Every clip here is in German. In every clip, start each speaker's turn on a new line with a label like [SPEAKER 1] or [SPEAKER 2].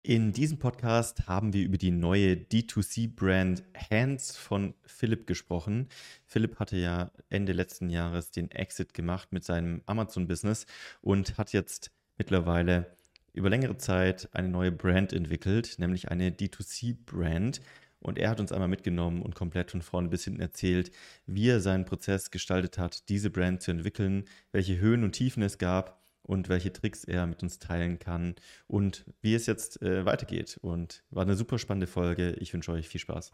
[SPEAKER 1] In diesem Podcast haben wir über die neue D2C-Brand Hands von Philipp gesprochen. Philipp hatte ja Ende letzten Jahres den Exit gemacht mit seinem Amazon-Business und hat jetzt mittlerweile über längere Zeit eine neue Brand entwickelt, nämlich eine D2C-Brand. Und er hat uns einmal mitgenommen und komplett von vorne bis hinten erzählt, wie er seinen Prozess gestaltet hat, diese Brand zu entwickeln, welche Höhen und Tiefen es gab und welche Tricks er mit uns teilen kann und wie es jetzt weitergeht. Und war eine super spannende Folge. Ich wünsche euch viel Spaß.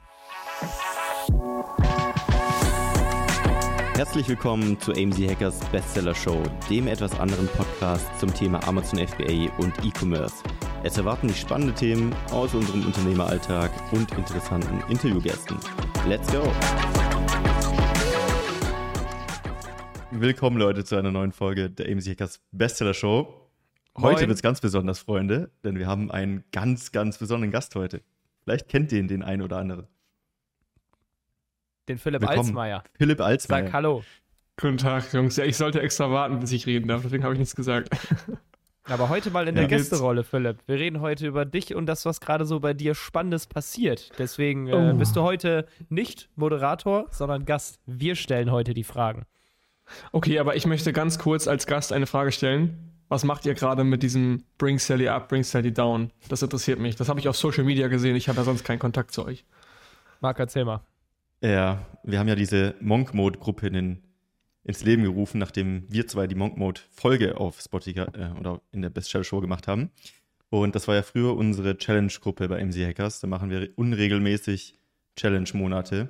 [SPEAKER 1] Herzlich willkommen zu AMZ Hackers Bestseller Show, dem etwas anderen Podcast zum Thema Amazon FBA und E-Commerce. Es erwarten dich spannende Themen aus unserem Unternehmeralltag und interessanten Interviewgästen. Let's go! Willkommen, Leute, zu einer neuen Folge der AMZ Hackers Bestseller Show. Heute wird es ganz besonders, Freunde, denn wir haben einen ganz, ganz besonderen Gast heute. Vielleicht kennt ihr den einen oder anderen.
[SPEAKER 2] Den Philipp Alsmeyer.
[SPEAKER 1] Philipp Alsmeyer.
[SPEAKER 2] Sag hallo.
[SPEAKER 3] Guten Tag, Jungs. Ja, ich sollte extra warten, bis ich reden darf, deswegen habe ich nichts gesagt.
[SPEAKER 2] Aber heute mal in der Gästerolle, Philipp. Wir reden heute über dich und das, was gerade so bei dir Spannendes passiert. Deswegen bist du heute nicht Moderator, sondern Gast. Wir stellen heute die Fragen.
[SPEAKER 3] Okay, aber ich möchte ganz kurz als Gast eine Frage stellen. Was macht ihr gerade mit diesem Bring Sally Up, Bring Sally Down? Das interessiert mich. Das habe ich auf Social Media gesehen. Ich habe ja sonst keinen Kontakt zu euch.
[SPEAKER 2] Marc, erzähl mal.
[SPEAKER 1] Ja, wir haben ja diese Monk-Mode-Gruppe ins Leben gerufen, nachdem wir zwei die Monk-Mode-Folge auf Spotify oder in der Bestseller Show gemacht haben. Und das war ja früher unsere Challenge-Gruppe bei AMZ Hackers. Da machen wir unregelmäßig Challenge-Monate.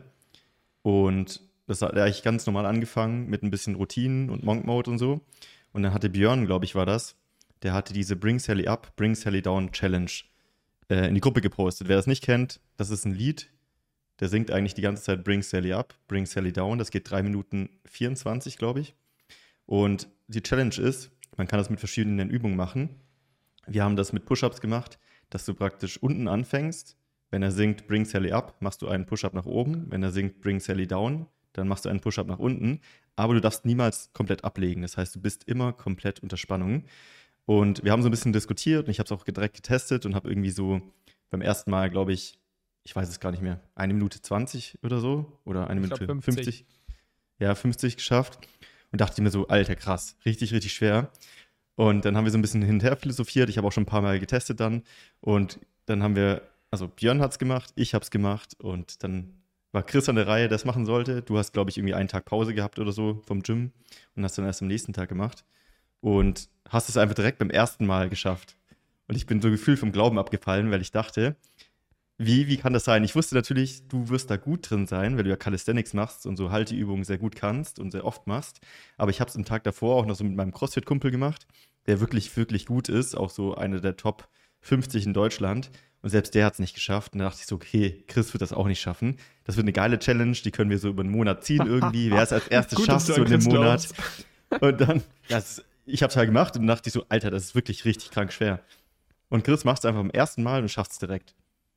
[SPEAKER 1] Und das hat eigentlich ganz normal angefangen mit ein bisschen Routinen und Monk-Mode und so. Und dann hatte Björn, glaube ich, war das, der hatte diese Bring Sally Up, Bring Sally Down Challenge in die Gruppe gepostet. Wer das nicht kennt, das ist ein Lied, der singt eigentlich die ganze Zeit Bring Sally Up, Bring Sally Down. Das geht 3 Minuten 24, glaube ich. Und die Challenge ist, man kann das mit verschiedenen Übungen machen. Wir haben das mit Push-Ups gemacht, dass du praktisch unten anfängst. Wenn er singt Bring Sally Up, machst du einen Push-Up nach oben. Wenn er singt Bring Sally Down, dann machst du einen Push-Up nach unten. Aber du darfst niemals komplett ablegen. Das heißt, du bist immer komplett unter Spannung. Und wir haben so ein bisschen diskutiert und ich habe es auch direkt getestet und habe irgendwie so beim ersten Mal, glaube ich weiß es gar nicht mehr, 1 Minute 20 oder so oder 1 Minute 50. Ja, 50 geschafft. Und dachte mir so, Alter, krass, richtig, richtig schwer. Und dann haben wir so ein bisschen hin und her philosophiert. Ich habe auch schon ein paar Mal getestet dann. Und dann haben wir, also Björn hat es gemacht, ich habe es gemacht und dann war Chris an der Reihe, der es machen sollte. Du hast, glaube ich, irgendwie einen Tag Pause gehabt oder so vom Gym und hast dann erst am nächsten Tag gemacht. Und hast es einfach direkt beim ersten Mal geschafft. Und ich bin so gefühlt vom Glauben abgefallen, weil ich dachte, wie kann das sein? Ich wusste natürlich, du wirst da gut drin sein, weil du ja Calisthenics machst und so Halteübungen sehr gut kannst und sehr oft machst. Aber ich habe es am Tag davor auch noch so mit meinem CrossFit-Kumpel gemacht, der wirklich, wirklich gut ist, auch so einer der Top 50 in Deutschland. Und selbst der hat es nicht geschafft. Und da dachte ich so, okay, Chris wird das auch nicht schaffen. Das wird eine geile Challenge, die können wir so über einen Monat ziehen irgendwie. Wer es als erstes schafft, so in dem Monat. Und dann, ich habe es halt gemacht und dachte ich so, Alter, das ist wirklich richtig krank schwer. Und Chris macht es einfach beim ersten Mal und schafft es direkt.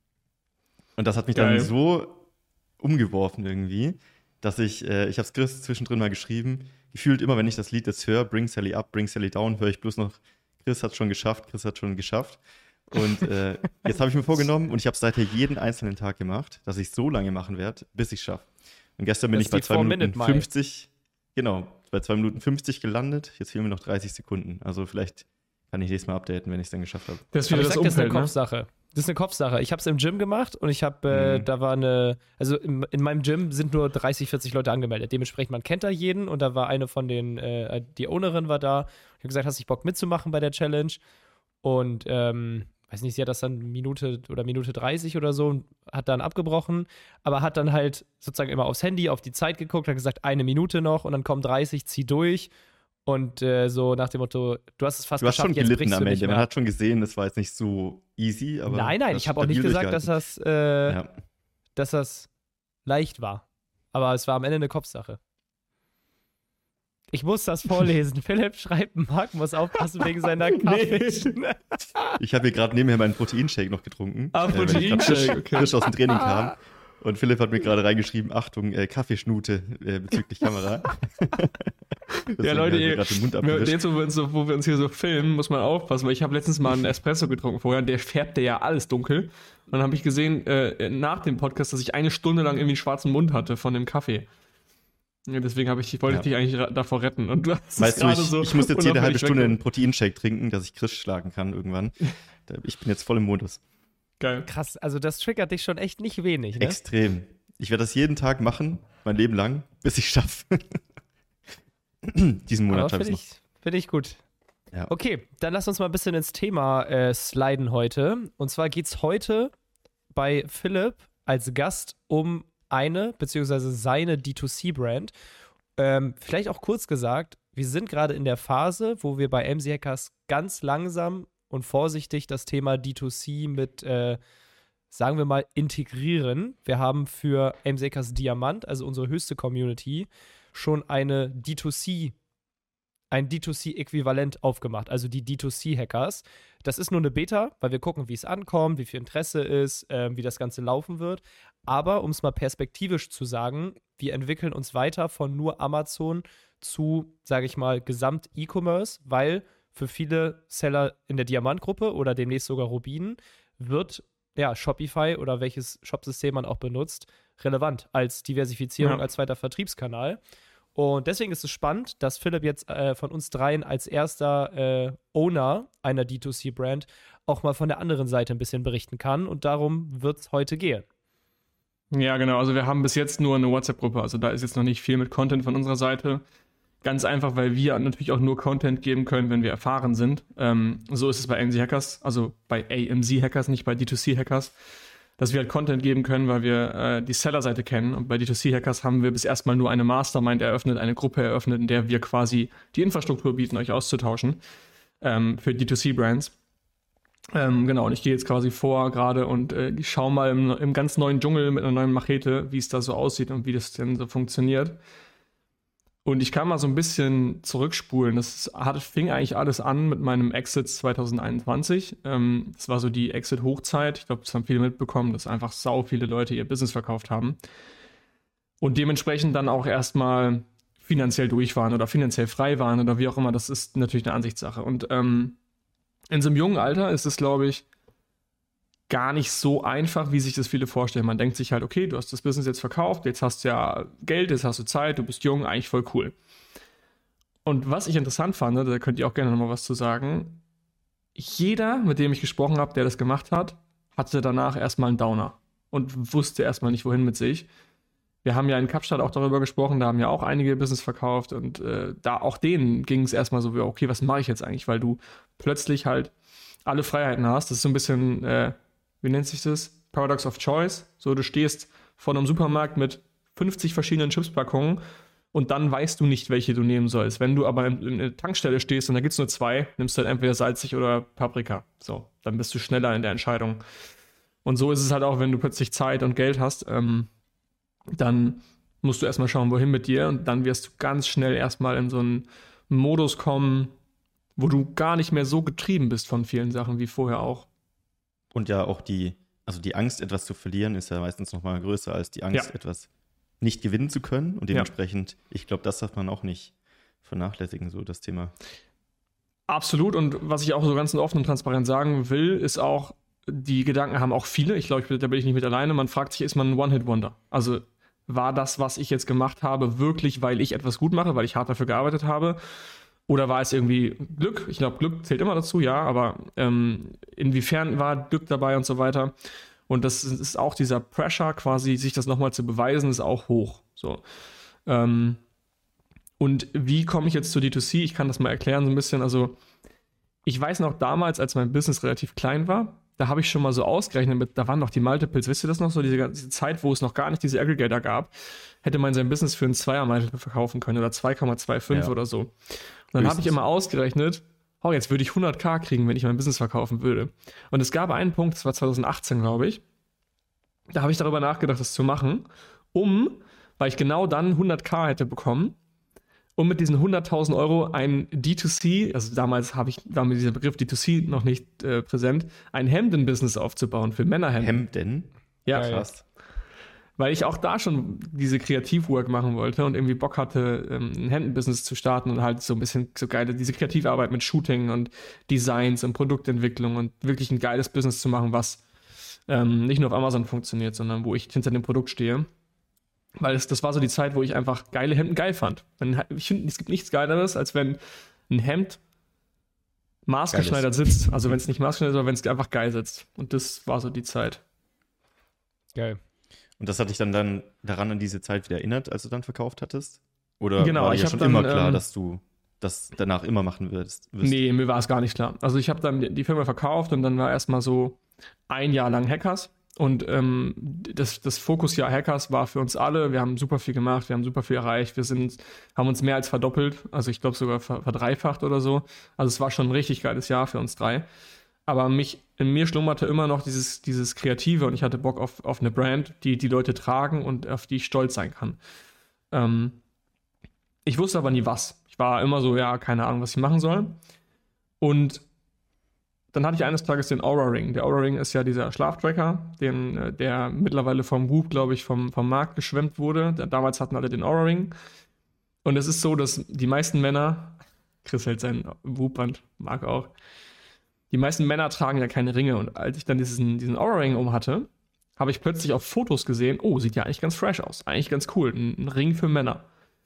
[SPEAKER 1] Und das hat mich dann so umgeworfen irgendwie, dass ich habe es Chris zwischendrin mal geschrieben, gefühlt immer, wenn ich das Lied jetzt höre, Bring Sally Up, Bring Sally Down, höre ich bloß noch, Chris hat schon geschafft. Und jetzt habe ich mir vorgenommen und ich habe es seither jeden einzelnen Tag gemacht, dass ich es so lange machen werde, bis ich es schaffe. Und gestern bin ich bei 2 Minuten 50, bei 2 Minuten 50 gelandet, jetzt fehlen mir noch 30 Sekunden. Also vielleicht kann ich nächstes Mal updaten, wenn ich es dann geschafft habe.
[SPEAKER 2] Das ist wieder das Umfeld, das ist eine Kopfsache. Das ist eine Kopfsache. Ich habe es im Gym gemacht und ich habe, da war in meinem Gym sind nur 30, 40 Leute angemeldet. Dementsprechend, man kennt da jeden und da war eine von den, die Ownerin war da. Ich habe gesagt, hast du Bock mitzumachen bei der Challenge? Und, weiß nicht, sie hat das dann Minute 30 oder so, hat dann abgebrochen, aber hat dann halt sozusagen immer aufs Handy, auf die Zeit geguckt, hat gesagt, 1 Minute noch und dann kommen 30, zieh durch. Und so nach dem Motto, du hast es fast geschafft,
[SPEAKER 1] jetzt brichst du nicht mehr. Man hat schon gesehen, das war jetzt nicht so easy. Aber
[SPEAKER 2] nein, ich habe auch nicht gesagt, dass das leicht war. Aber es war am Ende eine Kopfsache. Ich muss das vorlesen. Philipp schreibt, Marc muss aufpassen wegen seiner Kaffee.
[SPEAKER 1] Ich habe hier gerade nebenher meinen Proteinshake noch getrunken.
[SPEAKER 3] Proteinshake,
[SPEAKER 1] okay. Frisch aus dem Training kam. Und Philipp hat mir gerade reingeschrieben, Achtung, Kaffeeschnute bezüglich Kamera.
[SPEAKER 3] Ja, Leute,
[SPEAKER 1] den Mund abgewischt.
[SPEAKER 3] jetzt, wo wir uns hier so filmen, muss man aufpassen, weil ich habe letztens mal einen Espresso getrunken vorher, der färbte ja alles dunkel. Und dann habe ich gesehen, nach dem Podcast, dass ich 1 Stunde lang irgendwie einen schwarzen Mund hatte von dem Kaffee. Ja, deswegen wollte ich dich eigentlich davor retten. Und du hast
[SPEAKER 1] weißt du, ich muss jetzt jede halbe Stunde einen Proteinshake trinken, dass ich Chris schlagen kann irgendwann. Ich bin jetzt voll im Modus.
[SPEAKER 3] Geil.
[SPEAKER 2] Krass, also das triggert dich schon echt nicht wenig, ne?
[SPEAKER 1] Extrem. Ich werde das jeden Tag machen, mein Leben lang, bis ich schaffe. Diesen Monat schaffe ich noch.
[SPEAKER 2] Finde ich gut.
[SPEAKER 1] Ja.
[SPEAKER 2] Okay, dann lass uns mal ein bisschen ins Thema sliden heute. Und zwar geht es heute bei Philipp als Gast um eine beziehungsweise seine D2C-Brand. Vielleicht auch kurz gesagt, wir sind gerade in der Phase, wo wir bei MC Hackers ganz langsam und vorsichtig das Thema D2C mit, sagen wir mal, integrieren. Wir haben für MC Hackers Diamant, also unsere höchste Community, schon ein D2C-Äquivalent aufgemacht, also die D2C-Hackers. Das ist nur eine Beta, weil wir gucken, wie es ankommt, wie viel Interesse ist, wie das Ganze laufen wird. Aber um es mal perspektivisch zu sagen, wir entwickeln uns weiter von nur Amazon zu, sage ich mal, Gesamt-E-Commerce, weil für viele Seller in der Diamant-Gruppe oder demnächst sogar Rubinen wird Shopify oder welches Shopsystem man auch benutzt, relevant als Diversifizierung, als zweiter Vertriebskanal. Und deswegen ist es spannend, dass Philipp jetzt von uns dreien als erster Owner einer D2C-Brand auch mal von der anderen Seite ein bisschen berichten kann. Und darum wird es heute gehen.
[SPEAKER 3] Ja, genau. Also wir haben bis jetzt nur eine WhatsApp-Gruppe. Also da ist jetzt noch nicht viel mit Content von unserer Seite. Ganz einfach, weil wir natürlich auch nur Content geben können, wenn wir erfahren sind. So ist es bei AMZ Hackers, also bei AMZ Hackers, nicht bei D2C Hackers, dass wir halt Content geben können, weil wir die Seller-Seite kennen. Und bei D2C Hackers haben wir bis erstmal nur eine Mastermind eröffnet, eine Gruppe eröffnet, in der wir quasi die Infrastruktur bieten, euch auszutauschen für D2C-Brands. Genau, und ich gehe jetzt quasi vor gerade und ich schaue mal im ganz neuen Dschungel mit einer neuen Machete, wie es da so aussieht und wie das denn so funktioniert. Und ich kann mal so ein bisschen zurückspulen. Fing eigentlich alles an mit meinem Exit 2021. Das war so die Exit-Hochzeit. Ich glaube, das haben viele mitbekommen, dass einfach sau viele Leute ihr Business verkauft haben. Und dementsprechend dann auch erstmal finanziell durch waren oder finanziell frei waren oder wie auch immer. Das ist natürlich eine Ansichtssache. Und in so einem jungen Alter ist es, glaube ich, gar nicht so einfach, wie sich das viele vorstellen. Man denkt sich halt, okay, du hast das Business jetzt verkauft, jetzt hast du ja Geld, jetzt hast du Zeit, du bist jung, eigentlich voll cool. Und was ich interessant fand, da könnt ihr auch gerne nochmal was zu sagen, jeder, mit dem ich gesprochen habe, der das gemacht hat, hatte danach erstmal einen Downer und wusste erstmal nicht, wohin mit sich. Wir haben ja in Kapstadt auch darüber gesprochen, da haben ja auch einige Business verkauft und da auch denen ging es erstmal so, okay, was mache ich jetzt eigentlich, weil du plötzlich halt alle Freiheiten hast. Das ist so ein bisschen wie nennt sich das? Paradox of Choice. So, du stehst vor einem Supermarkt mit 50 verschiedenen Chipspackungen und dann weißt du nicht, welche du nehmen sollst. Wenn du aber in einer Tankstelle stehst und da gibt es nur 2, nimmst du halt entweder salzig oder Paprika. So, dann bist du schneller in der Entscheidung. Und so ist es halt auch, wenn du plötzlich Zeit und Geld hast, dann musst du erstmal schauen, wohin mit dir und dann wirst du ganz schnell erstmal in so einen Modus kommen, wo du gar nicht mehr so getrieben bist von vielen Sachen wie vorher auch.
[SPEAKER 1] Und ja auch die Angst, etwas zu verlieren, ist ja meistens noch mal größer als die Angst, etwas nicht gewinnen zu können. Und dementsprechend, ich glaube, das darf man auch nicht vernachlässigen, so das Thema.
[SPEAKER 3] Absolut. Und was ich auch so ganz offen und transparent sagen will, ist auch, die Gedanken haben auch viele. Ich glaube, da bin ich nicht mit alleine. Man fragt sich, ist man ein One-Hit-Wonder? Also war das, was ich jetzt gemacht habe, wirklich, weil ich etwas gut mache, weil ich hart dafür gearbeitet habe? Oder war es irgendwie Glück? Ich glaube, Glück zählt immer dazu, ja, aber inwiefern war Glück dabei und so weiter? Und das ist auch dieser Pressure, quasi sich das nochmal zu beweisen, ist auch hoch. So. Und wie komme ich jetzt zu D2C? Ich kann das mal erklären so ein bisschen. Also ich weiß noch damals, als mein Business relativ klein war, da habe ich schon mal so ausgerechnet, da waren noch die Multiples, wisst ihr das noch, so diese Zeit, wo es noch gar nicht diese Aggregator gab, hätte man sein Business für einen 2er-Multiple verkaufen können oder 2,25 oder so. Und dann habe ich immer ausgerechnet, jetzt würde ich 100.000 kriegen, wenn ich mein Business verkaufen würde. Und es gab einen Punkt, das war 2018, glaube ich, da habe ich darüber nachgedacht, das zu machen, weil ich genau dann 100.000 hätte bekommen, um mit diesen 100.000 Euro ein D2C, also damals war mir dieser Begriff D2C noch nicht präsent, ein Hemden-Business aufzubauen für Männerhemden.
[SPEAKER 1] Hemden?
[SPEAKER 3] Ja.
[SPEAKER 1] Krass.
[SPEAKER 3] weil ich auch da schon diese Kreativwork machen wollte und irgendwie Bock hatte, ein Hemdenbusiness zu starten und halt so ein bisschen so geile, diese Kreativarbeit mit Shooting und Designs und Produktentwicklung und wirklich ein geiles Business zu machen, was nicht nur auf Amazon funktioniert, sondern wo ich hinter dem Produkt stehe. Weil das war so die Zeit, wo ich einfach geile Hemden geil fand. Ich finde, es gibt nichts Geileres, als wenn ein Hemd maßgeschneidert sitzt. Also wenn es nicht maßgeschneidert ist, aber wenn es einfach geil sitzt. Und das war so die Zeit.
[SPEAKER 2] Geil.
[SPEAKER 1] Und das hat dich dann daran an diese Zeit wieder erinnert, als du dann verkauft hattest? Oder
[SPEAKER 3] genau,
[SPEAKER 1] war dir ja schon immer klar, dass du das danach immer machen wirst?
[SPEAKER 3] Nee, mir war es gar nicht klar. Also ich habe dann die Firma verkauft und dann war erstmal so ein Jahr lang Hackers. Und das Fokusjahr Hackers war für uns alle. Wir haben super viel gemacht, wir haben super viel erreicht. Haben uns mehr als verdoppelt, also ich glaube sogar verdreifacht oder so. Also es war schon ein richtig geiles Jahr für uns 3. Aber in mir schlummerte immer noch dieses Kreative und ich hatte Bock auf eine Brand, die Leute tragen und auf die ich stolz sein kann. Ich wusste aber nie was. Ich war immer so, ja, keine Ahnung, was ich machen soll. Und dann hatte ich eines Tages den Oura Ring. Der Oura Ring ist ja dieser Schlaftracker, der mittlerweile vom Whoop, glaube ich, vom Markt geschwemmt wurde. Damals hatten alle den Oura Ring. Und es ist so, dass die meisten Männer, Chris hält sein Whoop-Band, Marc auch, die meisten Männer tragen ja keine Ringe. Und als ich dann diesen Oura Ring um hatte, habe ich plötzlich auf Fotos gesehen, oh, sieht ja eigentlich ganz fresh aus. Eigentlich ganz cool. Ein Ring für Männer.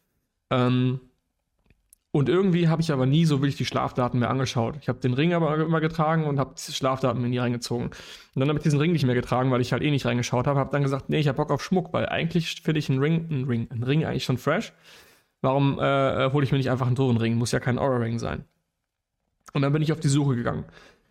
[SPEAKER 3] Und irgendwie habe ich aber nie so wirklich die Schlafdaten mehr angeschaut. Ich habe den Ring aber immer getragen und habe die Schlafdaten mir nie reingezogen. Und dann habe ich diesen Ring nicht mehr getragen, weil ich halt eh nicht reingeschaut habe. Habe dann gesagt, nee, ich habe Bock auf Schmuck, weil eigentlich finde ich einen Ring eigentlich schon fresh. Warum hole ich mir nicht einfach einen teuren Ring? Muss ja kein Oura Ring sein. Und dann bin ich auf die Suche gegangen.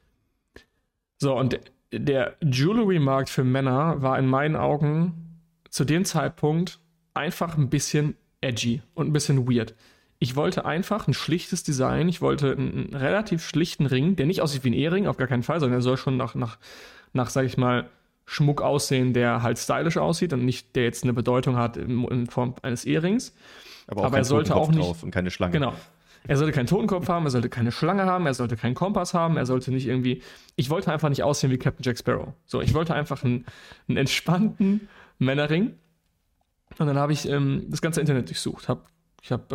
[SPEAKER 3] So, und der Jewelry-Markt für Männer war in meinen Augen zu dem Zeitpunkt einfach ein bisschen edgy und ein bisschen weird. Ich wollte einfach ein schlichtes Design. Ich wollte einen relativ schlichten Ring, der nicht aussieht wie ein Ehering, auf gar keinen Fall, sondern der soll schon nach sag ich mal, Schmuck aussehen, der halt stylisch aussieht und nicht, der jetzt eine Bedeutung hat in Form eines Ehrings.
[SPEAKER 1] Aber er sollte auch nicht drauf und keine Schlange.
[SPEAKER 3] Genau. Er sollte keinen Totenkopf haben, er sollte keine Schlange haben, er sollte keinen Kompass haben, er sollte nicht irgendwie. Ich wollte einfach nicht aussehen wie Captain Jack Sparrow. So, ich wollte einfach einen entspannten Männerring. Und dann habe ich das ganze Internet durchsucht. Ich habe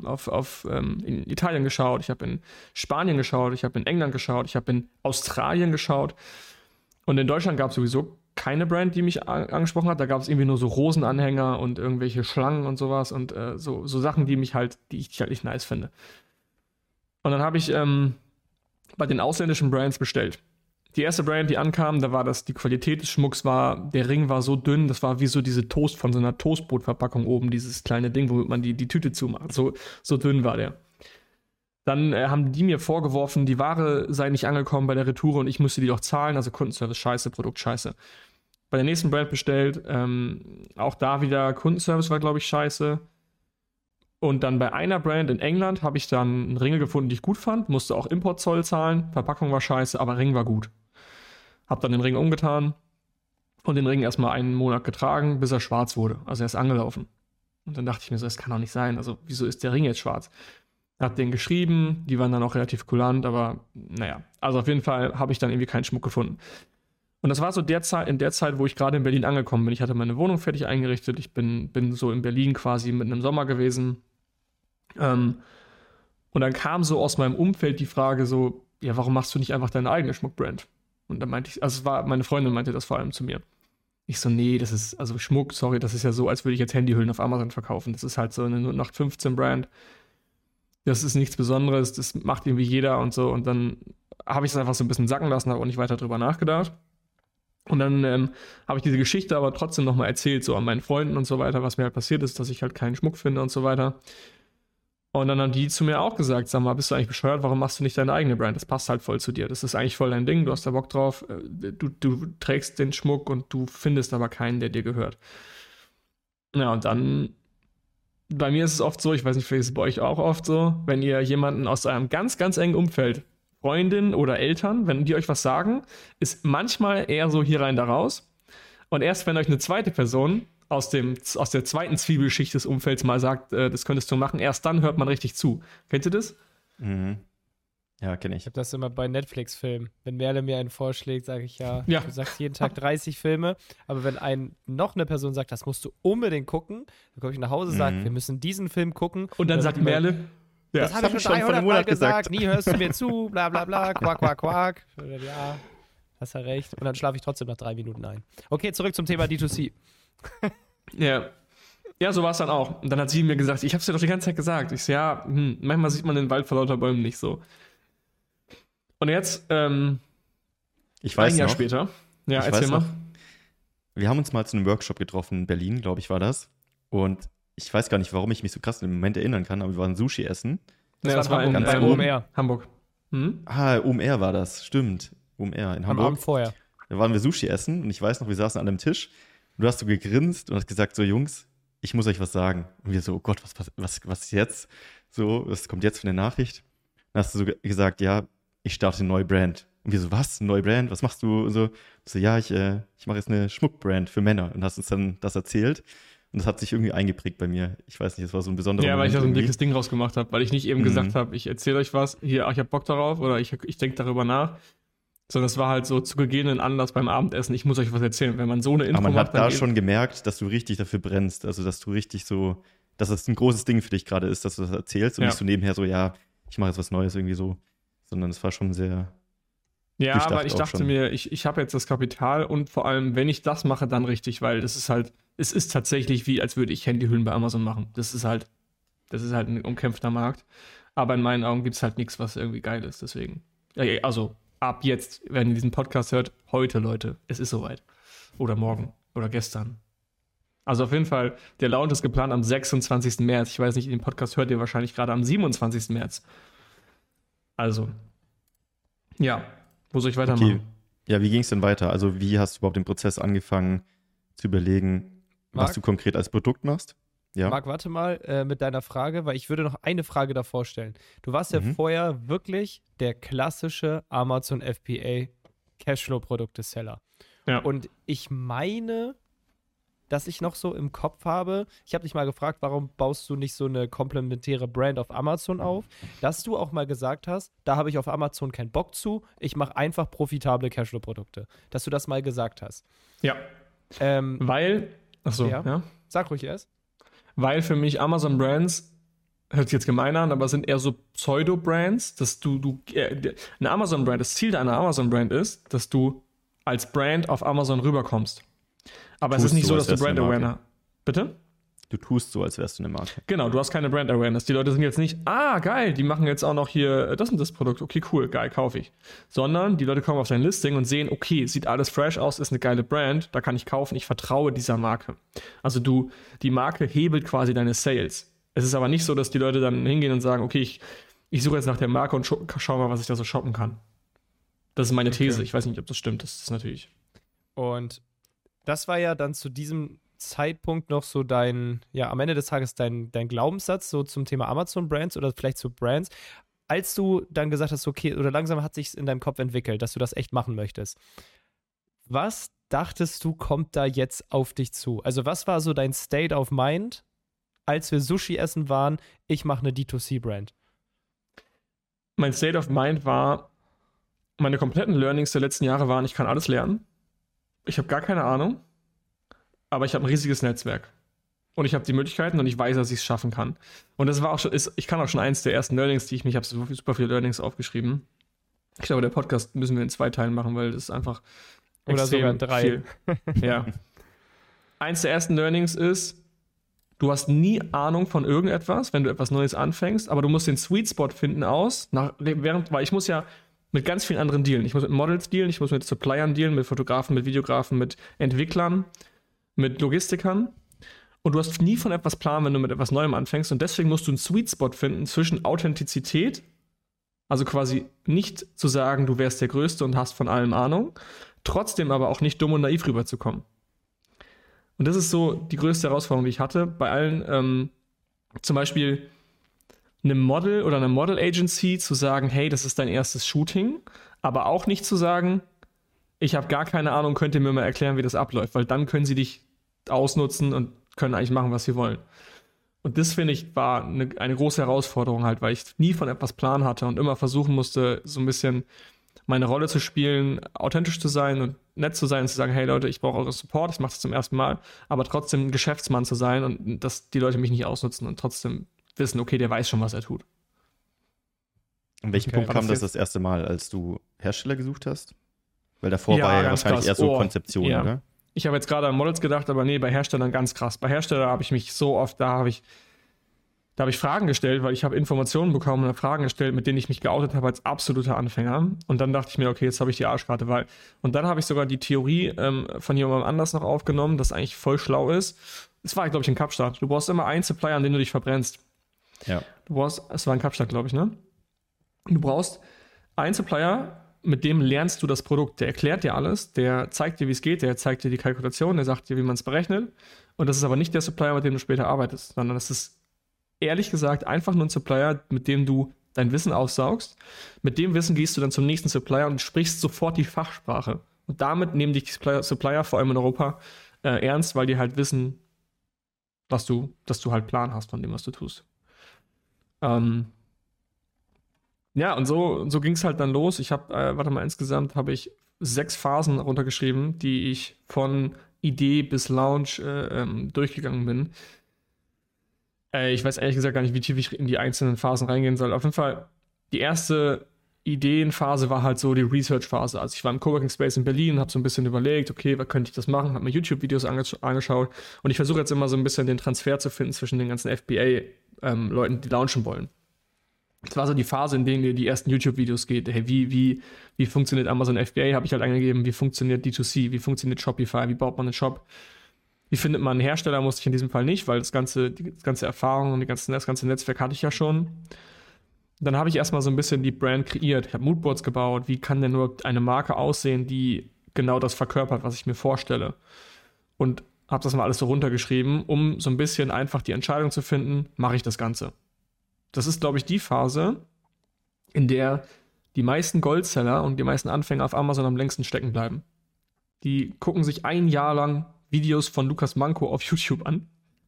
[SPEAKER 3] in Italien geschaut, ich habe in Spanien geschaut, ich habe in England geschaut, ich habe in Australien geschaut. Und in Deutschland gab es sowieso keine Brand, die mich angesprochen hat. Da gab es irgendwie nur so Rosenanhänger und irgendwelche Schlangen und sowas und so Sachen, die ich halt nicht nice finde. Und dann habe ich bei den ausländischen Brands bestellt. Die erste Brand, die ankam, da war die Qualität des Schmucks der Ring war so dünn, das war wie so diese Toast von so einer Toastbrotverpackung oben, dieses kleine Ding, womit man die Tüte zumacht. So dünn war der. Dann haben die mir vorgeworfen, die Ware sei nicht angekommen bei der Retoure und ich müsste die doch zahlen, also Kundenservice scheiße, Produkt scheiße. Bei der nächsten Brand bestellt, auch da wieder Kundenservice war, glaube ich, scheiße. Und dann bei einer Brand in England habe ich dann einen Ring gefunden, die ich gut fand, musste auch Importzoll zahlen, Verpackung war scheiße, aber Ring war gut. Hab dann den Ring umgetan und den Ring erstmal einen Monat getragen, bis er schwarz wurde. Also er ist angelaufen. Und dann dachte ich mir so, das kann doch nicht sein. Also wieso ist der Ring jetzt schwarz? Hab den geschrieben, die waren dann auch relativ kulant, aber naja. Also auf jeden Fall habe ich dann irgendwie keinen Schmuck gefunden. Und das war so in der Zeit, wo ich gerade in Berlin angekommen bin. Ich hatte meine Wohnung fertig eingerichtet. Ich bin so in Berlin quasi mitten im Sommer gewesen. Und dann kam so aus meinem Umfeld die Frage so, ja, warum machst du nicht einfach deine eigene Schmuckbrand? Und dann meinte ich, also meine Freundin meinte das vor allem zu mir. Ich so, nee, das ist, also Schmuck, sorry, das ist ja so, als würde ich jetzt Handyhüllen auf Amazon verkaufen. Das ist halt so eine 0815 Brand. Das ist nichts Besonderes, das macht irgendwie jeder und so. Und dann habe ich es einfach so ein bisschen sacken lassen, habe auch nicht weiter drüber nachgedacht. Und dann habe ich diese Geschichte aber trotzdem nochmal erzählt, so an meinen Freunden und so weiter, was mir halt passiert ist, dass ich halt keinen Schmuck finde und so weiter. Und dann haben die zu mir auch gesagt, sag mal, bist du eigentlich bescheuert, warum machst du nicht deine eigene Brand? Das passt halt voll zu dir. Das ist eigentlich voll dein Ding, du hast da Bock drauf, du trägst den Schmuck und du findest aber keinen, der dir gehört. Ja, und dann, bei mir ist es oft so, ich weiß nicht, vielleicht ist es bei euch auch oft so, wenn ihr jemanden aus einem ganz, ganz engen Umfeld, Freundin oder Eltern, wenn die euch was sagen, ist manchmal eher so hier rein, da raus. Und erst wenn euch eine zweite Person aus der zweiten Zwiebelschicht des Umfelds mal sagt, das könntest du machen, erst dann hört man richtig zu. Kennt ihr das?
[SPEAKER 1] Mhm. Ja, kenne
[SPEAKER 2] Ich
[SPEAKER 1] ich.
[SPEAKER 2] habe das immer bei Netflix-Filmen. Wenn Merle mir einen vorschlägt, sage ich ja,
[SPEAKER 3] Ja.
[SPEAKER 2] du sagst jeden Tag 30 Filme. Aber wenn noch eine Person sagt, das musst du unbedingt gucken, dann komme ich nach Hause und sage, wir müssen diesen Film gucken.
[SPEAKER 3] Und dann sagt Merle, ja,
[SPEAKER 2] das habe ich schon 300
[SPEAKER 1] einem
[SPEAKER 2] Mal
[SPEAKER 1] Monat
[SPEAKER 2] gesagt, nie hörst du mir zu, bla bla bla, quack, quack, quack. Ja, hast ja recht. Und dann schlafe ich trotzdem nach 3 Minuten ein. Okay, zurück zum Thema D2C.
[SPEAKER 3] ja. Ja, so war es dann auch. Und dann hat sie mir gesagt, ich habe es dir doch die ganze Zeit gesagt. Ich so, ja, manchmal sieht man den Wald vor lauter Bäumen nicht so. Und jetzt,
[SPEAKER 1] Ich weiß
[SPEAKER 3] ein Jahr
[SPEAKER 1] noch,
[SPEAKER 3] später. Ja,
[SPEAKER 1] ich
[SPEAKER 3] erzähl
[SPEAKER 1] weiß
[SPEAKER 3] mal.
[SPEAKER 1] noch, wir haben uns mal zu einem Workshop getroffen in Berlin, glaube ich, war das. Und ich weiß gar nicht, warum ich mich so krass im Moment erinnern kann, aber wir waren Sushi essen.
[SPEAKER 3] Das war in
[SPEAKER 1] ganz
[SPEAKER 2] bei
[SPEAKER 1] oben.
[SPEAKER 2] OMR.
[SPEAKER 3] Hamburg.
[SPEAKER 1] OMR war das, stimmt. OMR in
[SPEAKER 2] Am
[SPEAKER 1] Hamburg.
[SPEAKER 2] Abend vorher.
[SPEAKER 1] Da waren wir Sushi essen und ich weiß noch, wir saßen an einem Tisch und du hast so gegrinst und hast gesagt, so Jungs, ich muss euch was sagen. Und wir so, oh Gott, was jetzt? So, was kommt jetzt für eine Nachricht? Dann hast du so gesagt, ja, ich starte eine neue Brand. Und wir so, was? Eine neue Brand? Was machst du? Und so, ja, ich mache jetzt eine Schmuckbrand für Männer. Und hast uns dann das erzählt. Und das hat sich irgendwie eingeprägt bei mir. Ich weiß nicht, es war so ein besonderer
[SPEAKER 3] Ja, weil ich da so ein
[SPEAKER 1] irgendwie.
[SPEAKER 3] dickes Ding rausgemacht habe, weil ich nicht eben gesagt habe, ich erzähle euch was, hier, ich habe Bock darauf oder ich denke darüber nach. Sondern das war halt so zu gegebenen Anlass beim Abendessen, ich muss euch was erzählen. Wenn man so eine Info
[SPEAKER 1] Aber man
[SPEAKER 3] macht,
[SPEAKER 1] hat da
[SPEAKER 3] dann
[SPEAKER 1] schon gemerkt, dass du richtig dafür brennst. Also, dass du richtig so, dass das ein großes Ding für dich gerade ist, dass du das erzählst und
[SPEAKER 3] Ja.
[SPEAKER 1] nicht so nebenher so, ja, ich mache jetzt was Neues irgendwie so. Sondern es war schon sehr.
[SPEAKER 3] Ja,
[SPEAKER 1] durchdacht
[SPEAKER 3] aber ich
[SPEAKER 1] auch
[SPEAKER 3] dachte
[SPEAKER 1] schon.
[SPEAKER 3] mir, ich habe jetzt das Kapital und vor allem, wenn ich das mache, dann richtig, weil das ist halt, es ist tatsächlich wie, als würde ich Handyhüllen bei Amazon machen. Das ist halt ein umkämpfter Markt. Aber in meinen Augen gibt es halt nichts, was irgendwie geil ist, deswegen. Ja, also, ab jetzt, wenn ihr diesen Podcast hört, heute, Leute, es ist soweit. Oder morgen oder gestern. Also auf jeden Fall, der Launch ist geplant am 26. März. Ich weiß nicht, den Podcast hört ihr wahrscheinlich gerade am 27. März. Also, ja, wo soll ich weitermachen?
[SPEAKER 1] Okay. Ja, wie ging es denn weiter? Also, wie hast du überhaupt den Prozess angefangen zu überlegen, was
[SPEAKER 2] Marc?
[SPEAKER 1] du konkret als Produkt machst? Ja.
[SPEAKER 2] Marc, warte mal mit deiner Frage, weil ich würde noch eine Frage davor stellen. Du warst ja vorher wirklich der klassische Amazon FBA Cashflow-Produkte-Seller.
[SPEAKER 3] Ja.
[SPEAKER 2] Und ich meine, dass ich noch so im Kopf habe, ich habe dich mal gefragt, warum baust du nicht so eine komplementäre Brand auf Amazon auf, dass du auch mal gesagt hast, da habe ich auf Amazon keinen Bock zu, ich mache einfach profitable Cashflow-Produkte. Dass du das mal gesagt hast.
[SPEAKER 3] Ja, weil, achso,
[SPEAKER 2] Ja.
[SPEAKER 3] ja.
[SPEAKER 2] Sag ruhig erst.
[SPEAKER 3] Weil für mich Amazon Brands, hört sich jetzt gemein an, aber sind eher so Pseudo-Brands, dass eine Amazon Brand, das Ziel deiner Amazon Brand ist, dass du als Brand auf Amazon rüberkommst. Aber es
[SPEAKER 1] Tust
[SPEAKER 3] ist nicht
[SPEAKER 1] so,
[SPEAKER 3] so,
[SPEAKER 1] als
[SPEAKER 3] dass du
[SPEAKER 1] wärst
[SPEAKER 3] Brand
[SPEAKER 1] du eine Marke.
[SPEAKER 3] Awareness. Bitte?
[SPEAKER 1] Du tust so, als wärst du eine Marke.
[SPEAKER 3] Genau, du hast keine Brand Awareness. Die Leute sind jetzt nicht, geil, die machen jetzt auch noch hier das und das Produkt. Okay, cool, geil, kaufe ich. Sondern die Leute kommen auf dein Listing und sehen, okay, sieht alles fresh aus, ist eine geile Brand, da kann ich kaufen, ich vertraue dieser Marke. Also die Marke hebelt quasi deine Sales. Es ist aber nicht so, dass die Leute dann hingehen und sagen, okay, ich suche jetzt nach der Marke und schau mal, was ich da so shoppen kann. Das ist meine These. Ich weiß nicht, ob das stimmt. Das ist natürlich.
[SPEAKER 2] Und das war ja dann zu diesem Zeitpunkt noch so am Ende des Tages dein Glaubenssatz so zum Thema Amazon-Brands oder vielleicht zu Brands, als du dann gesagt hast, okay, oder langsam hat sich in deinem Kopf entwickelt, dass du das echt machen möchtest. Was dachtest du, kommt da jetzt auf dich zu? Also was war so dein State of Mind, als wir Sushi essen waren, ich mache eine D2C-Brand?
[SPEAKER 3] Mein State of Mind war, meine kompletten Learnings der letzten Jahre waren, ich kann alles lernen. Ich habe gar keine Ahnung. Aber ich habe ein riesiges Netzwerk. Und ich habe die Möglichkeiten und ich weiß, dass ich es schaffen kann. Und das war auch schon, ich kann auch schon eins der ersten Learnings, die ich habe super viele Learnings aufgeschrieben. Ich glaube, der Podcast müssen wir in 2 Teilen machen, weil das ist einfach
[SPEAKER 2] Oder sogar in 3.
[SPEAKER 3] viel. Ja. Eins der ersten Learnings ist, du hast nie Ahnung von irgendetwas, wenn du etwas Neues anfängst, aber du musst den Sweet Spot finden weil ich muss ja mit ganz vielen anderen dealen. Ich muss mit Models dealen, ich muss mit Suppliern dealen, mit Fotografen, mit Videografen, mit Entwicklern, mit Logistikern. Und du hast nie von etwas Plan, wenn du mit etwas Neuem anfängst. Und deswegen musst du einen Sweet Spot finden zwischen Authentizität, also quasi nicht zu sagen, du wärst der Größte und hast von allem Ahnung, trotzdem aber auch nicht dumm und naiv rüberzukommen. Und das ist so die größte Herausforderung, die ich hatte. Bei allen, zum Beispiel einem Model oder einer Model Agency zu sagen, hey, das ist dein erstes Shooting, aber auch nicht zu sagen, ich habe gar keine Ahnung, könnt ihr mir mal erklären, wie das abläuft, weil dann können sie dich ausnutzen und können eigentlich machen, was sie wollen. Und das, finde ich, war eine große Herausforderung halt, weil ich nie von etwas Plan hatte und immer versuchen musste, so ein bisschen meine Rolle zu spielen, authentisch zu sein und nett zu sein und zu sagen, hey Leute, ich brauche euren Support, ich mache das zum ersten Mal, aber trotzdem ein Geschäftsmann zu sein und dass die Leute mich nicht ausnutzen und trotzdem wissen, okay, der weiß schon, was er tut.
[SPEAKER 1] An welchem Punkt kam das erste Mal, als du Hersteller gesucht hast? Weil davor war ja wahrscheinlich eher so Konzeption, oder?
[SPEAKER 3] Ich habe jetzt gerade an Models gedacht, aber nee, bei Herstellern ganz krass. Bei Herstellern habe ich mich so oft, da habe ich Fragen gestellt, weil ich habe Informationen bekommen und Fragen gestellt, mit denen ich mich geoutet habe als absoluter Anfänger. Und dann dachte ich mir, okay, jetzt habe ich die Arschkarte, und dann habe ich sogar die Theorie von jemandem anders noch aufgenommen, das eigentlich voll schlau ist. Es war, glaube ich, in Kapstadt. Du brauchst immer einen Supplier, an den du dich verbrennst.
[SPEAKER 1] Ja.
[SPEAKER 3] Es war in Kapstadt, glaube ich, ne? Du brauchst einen Supplier, mit dem lernst du das Produkt. Der erklärt dir alles, der zeigt dir, wie es geht, der zeigt dir die Kalkulation, der sagt dir, wie man es berechnet. Und das ist aber nicht der Supplier, mit dem du später arbeitest, sondern das ist ehrlich gesagt einfach nur ein Supplier, mit dem du dein Wissen aufsaugst. Mit dem Wissen gehst du dann zum nächsten Supplier und sprichst sofort die Fachsprache. Und damit nehmen dich die Supplier, vor allem in Europa, ernst, weil die halt wissen, dass du halt Plan hast von dem, was du tust. Ja, und so ging es halt dann los. Ich habe, insgesamt habe ich 6 Phasen runtergeschrieben, die ich von Idee bis Launch durchgegangen bin. Ich weiß ehrlich gesagt gar nicht, wie tief ich in die einzelnen Phasen reingehen soll. Auf jeden Fall, die erste Ideenphase war halt so die Research-Phase. Also ich war im Coworking Space in Berlin, habe so ein bisschen überlegt, okay, was könnte ich das machen, habe mir YouTube-Videos angeschaut und ich versuche jetzt immer so ein bisschen den Transfer zu finden zwischen den ganzen FBA-Leuten, die launchen wollen. Das war so die Phase, in der mir die ersten YouTube-Videos geht. Hey, wie funktioniert Amazon FBA? Habe ich halt eingegeben. Wie funktioniert D2C? Wie funktioniert Shopify? Wie baut man einen Shop? Wie findet man einen die musste ich in diesem Fall nicht, weil die ganze Erfahrung und das ganze Netzwerk hatte ich ja schon. Dann habe ich erstmal so ein bisschen die Brand kreiert. Ich habe Moodboards gebaut. Wie kann denn nur eine Marke aussehen, die genau das verkörpert, was ich mir vorstelle? Und habe das mal alles so runtergeschrieben, um so ein bisschen einfach die Entscheidung zu finden, mache ich das Ganze? Das ist, glaube ich, die Phase, in der die meisten Goldseller und die meisten Anfänger auf Amazon am längsten stecken bleiben. Die gucken sich ein Jahr lang Videos von Lukas Manko auf YouTube an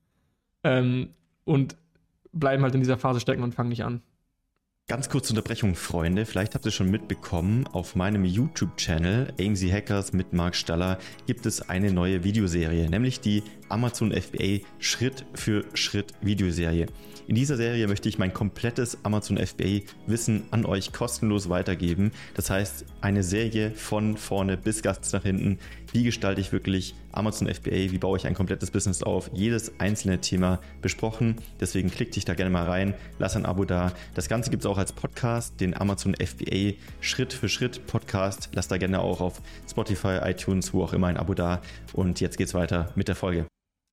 [SPEAKER 3] und bleiben halt in dieser Phase stecken und fangen nicht an.
[SPEAKER 1] Ganz kurze Unterbrechung, Freunde. Vielleicht habt ihr schon mitbekommen, auf meinem YouTube-Channel AMZ Hackers mit Marc Staller gibt es eine neue Videoserie, nämlich die Amazon FBA Schritt für Schritt Videoserie. In dieser Serie möchte ich mein komplettes Amazon FBA Wissen an euch kostenlos weitergeben. Das heißt, eine Serie von vorne bis ganz nach hinten. Wie gestalte ich wirklich Amazon FBA? Wie baue ich ein komplettes Business auf? Jedes einzelne Thema besprochen. Deswegen klick dich da gerne mal rein. Lass ein Abo da. Das Ganze gibt es auch als Podcast, den Amazon FBA Schritt für Schritt Podcast. Lass da gerne auch auf Spotify, iTunes, wo auch immer ein Abo da. Und jetzt geht's weiter mit der Folge.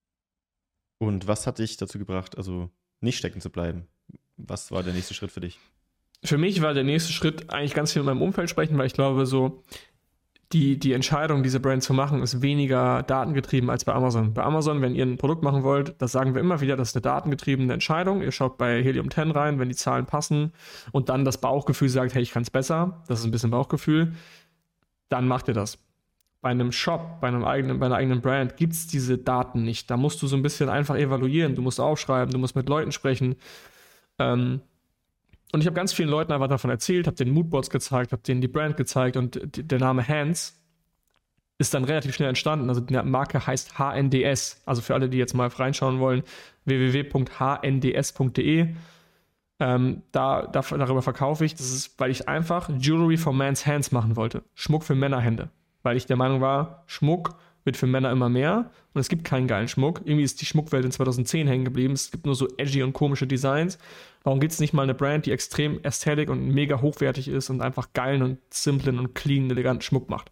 [SPEAKER 1] Und was hat dich dazu gebracht, also nicht stecken zu bleiben? Was war der nächste Schritt für dich?
[SPEAKER 3] Für mich war der nächste Schritt eigentlich ganz viel mit meinem Umfeld sprechen, weil ich glaube, so die Entscheidung, diese Brand zu machen, ist weniger datengetrieben als bei Amazon. Bei Amazon, wenn ihr ein Produkt machen wollt, das sagen wir immer wieder, das ist eine datengetriebene Entscheidung. Ihr schaut bei Helium 10 rein, wenn die Zahlen passen und dann das Bauchgefühl sagt, hey, ich kann es besser, das ist ein bisschen Bauchgefühl, dann macht ihr das. Bei einem Shop, bei einer eigenen Brand gibt es diese Daten nicht. Da musst du so ein bisschen einfach evaluieren. Du musst aufschreiben, du musst mit Leuten sprechen. Und ich habe ganz vielen Leuten einfach davon erzählt, habe denen Moodboards gezeigt, habe denen die Brand gezeigt und der Name Hands ist dann relativ schnell entstanden. Also die Marke heißt HNDS. Also für alle, die jetzt mal reinschauen wollen, www.hnds.de. Darüber verkaufe ich. Das ist, weil ich einfach Jewelry for Man's Hands machen wollte. Schmuck für Männerhände. Weil ich der Meinung war, Schmuck wird für Männer immer mehr und es gibt keinen geilen Schmuck. Irgendwie ist die Schmuckwelt in 2010 hängen geblieben. Es gibt nur so edgy und komische Designs. Warum gibt es nicht mal eine Brand, die extrem ästhetisch und mega hochwertig ist und einfach geilen und simplen und clean, eleganten Schmuck macht?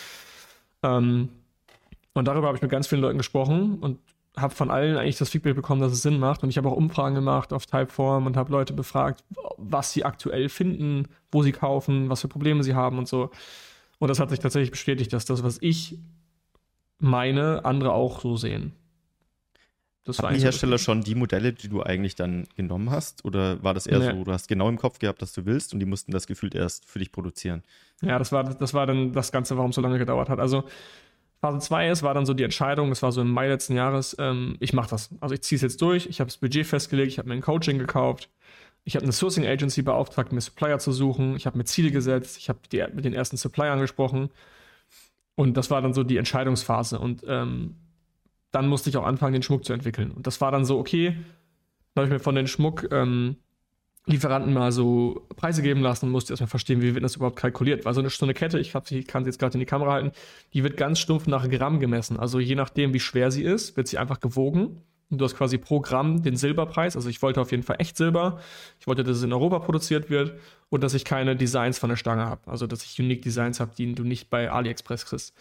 [SPEAKER 3] Und darüber habe ich mit ganz vielen Leuten gesprochen und habe von allen eigentlich das Feedback bekommen, dass es Sinn macht. Und ich habe auch Umfragen gemacht auf Typeform und habe Leute befragt, was sie aktuell finden, wo sie kaufen, was für Probleme sie haben und so. Und das hat sich tatsächlich bestätigt, dass das, was ich meine, andere auch so sehen. Das
[SPEAKER 1] Hatten die Hersteller schon die Modelle, die du eigentlich dann genommen hast? Oder war das eher so, du hast genau im Kopf gehabt, was du willst und die mussten das gefühlt erst für dich produzieren?
[SPEAKER 3] Ja, das war dann das Ganze, warum es so lange gedauert hat. Also Phase 2 war dann so die Entscheidung, das war so im Mai letzten Jahres, ich mache das. Also ich ziehe es jetzt durch, ich habe das Budget festgelegt, ich habe mir ein Coaching gekauft, ich habe eine Sourcing Agency beauftragt, mir Supplier zu suchen, ich habe mir Ziele gesetzt, ich habe mit den ersten Suppliern gesprochen und das war dann so die Entscheidungsphase und dann musste ich auch anfangen, den Schmuck zu entwickeln. Und das war dann so, okay, dann habe ich mir von den Schmucklieferanten mal so Preise geben lassen und musste erstmal verstehen, wie wird das überhaupt kalkuliert. Weil so eine Kette, ich kann sie jetzt gerade in die Kamera halten, die wird ganz stumpf nach Gramm gemessen. Also je nachdem, wie schwer sie ist, wird sie einfach gewogen. Und du hast quasi pro Gramm den Silberpreis. Also ich wollte auf jeden Fall echt Silber. Ich wollte, dass es in Europa produziert wird und dass ich keine Designs von der Stange habe. Also dass ich Unique Designs habe, die du nicht bei AliExpress kriegst.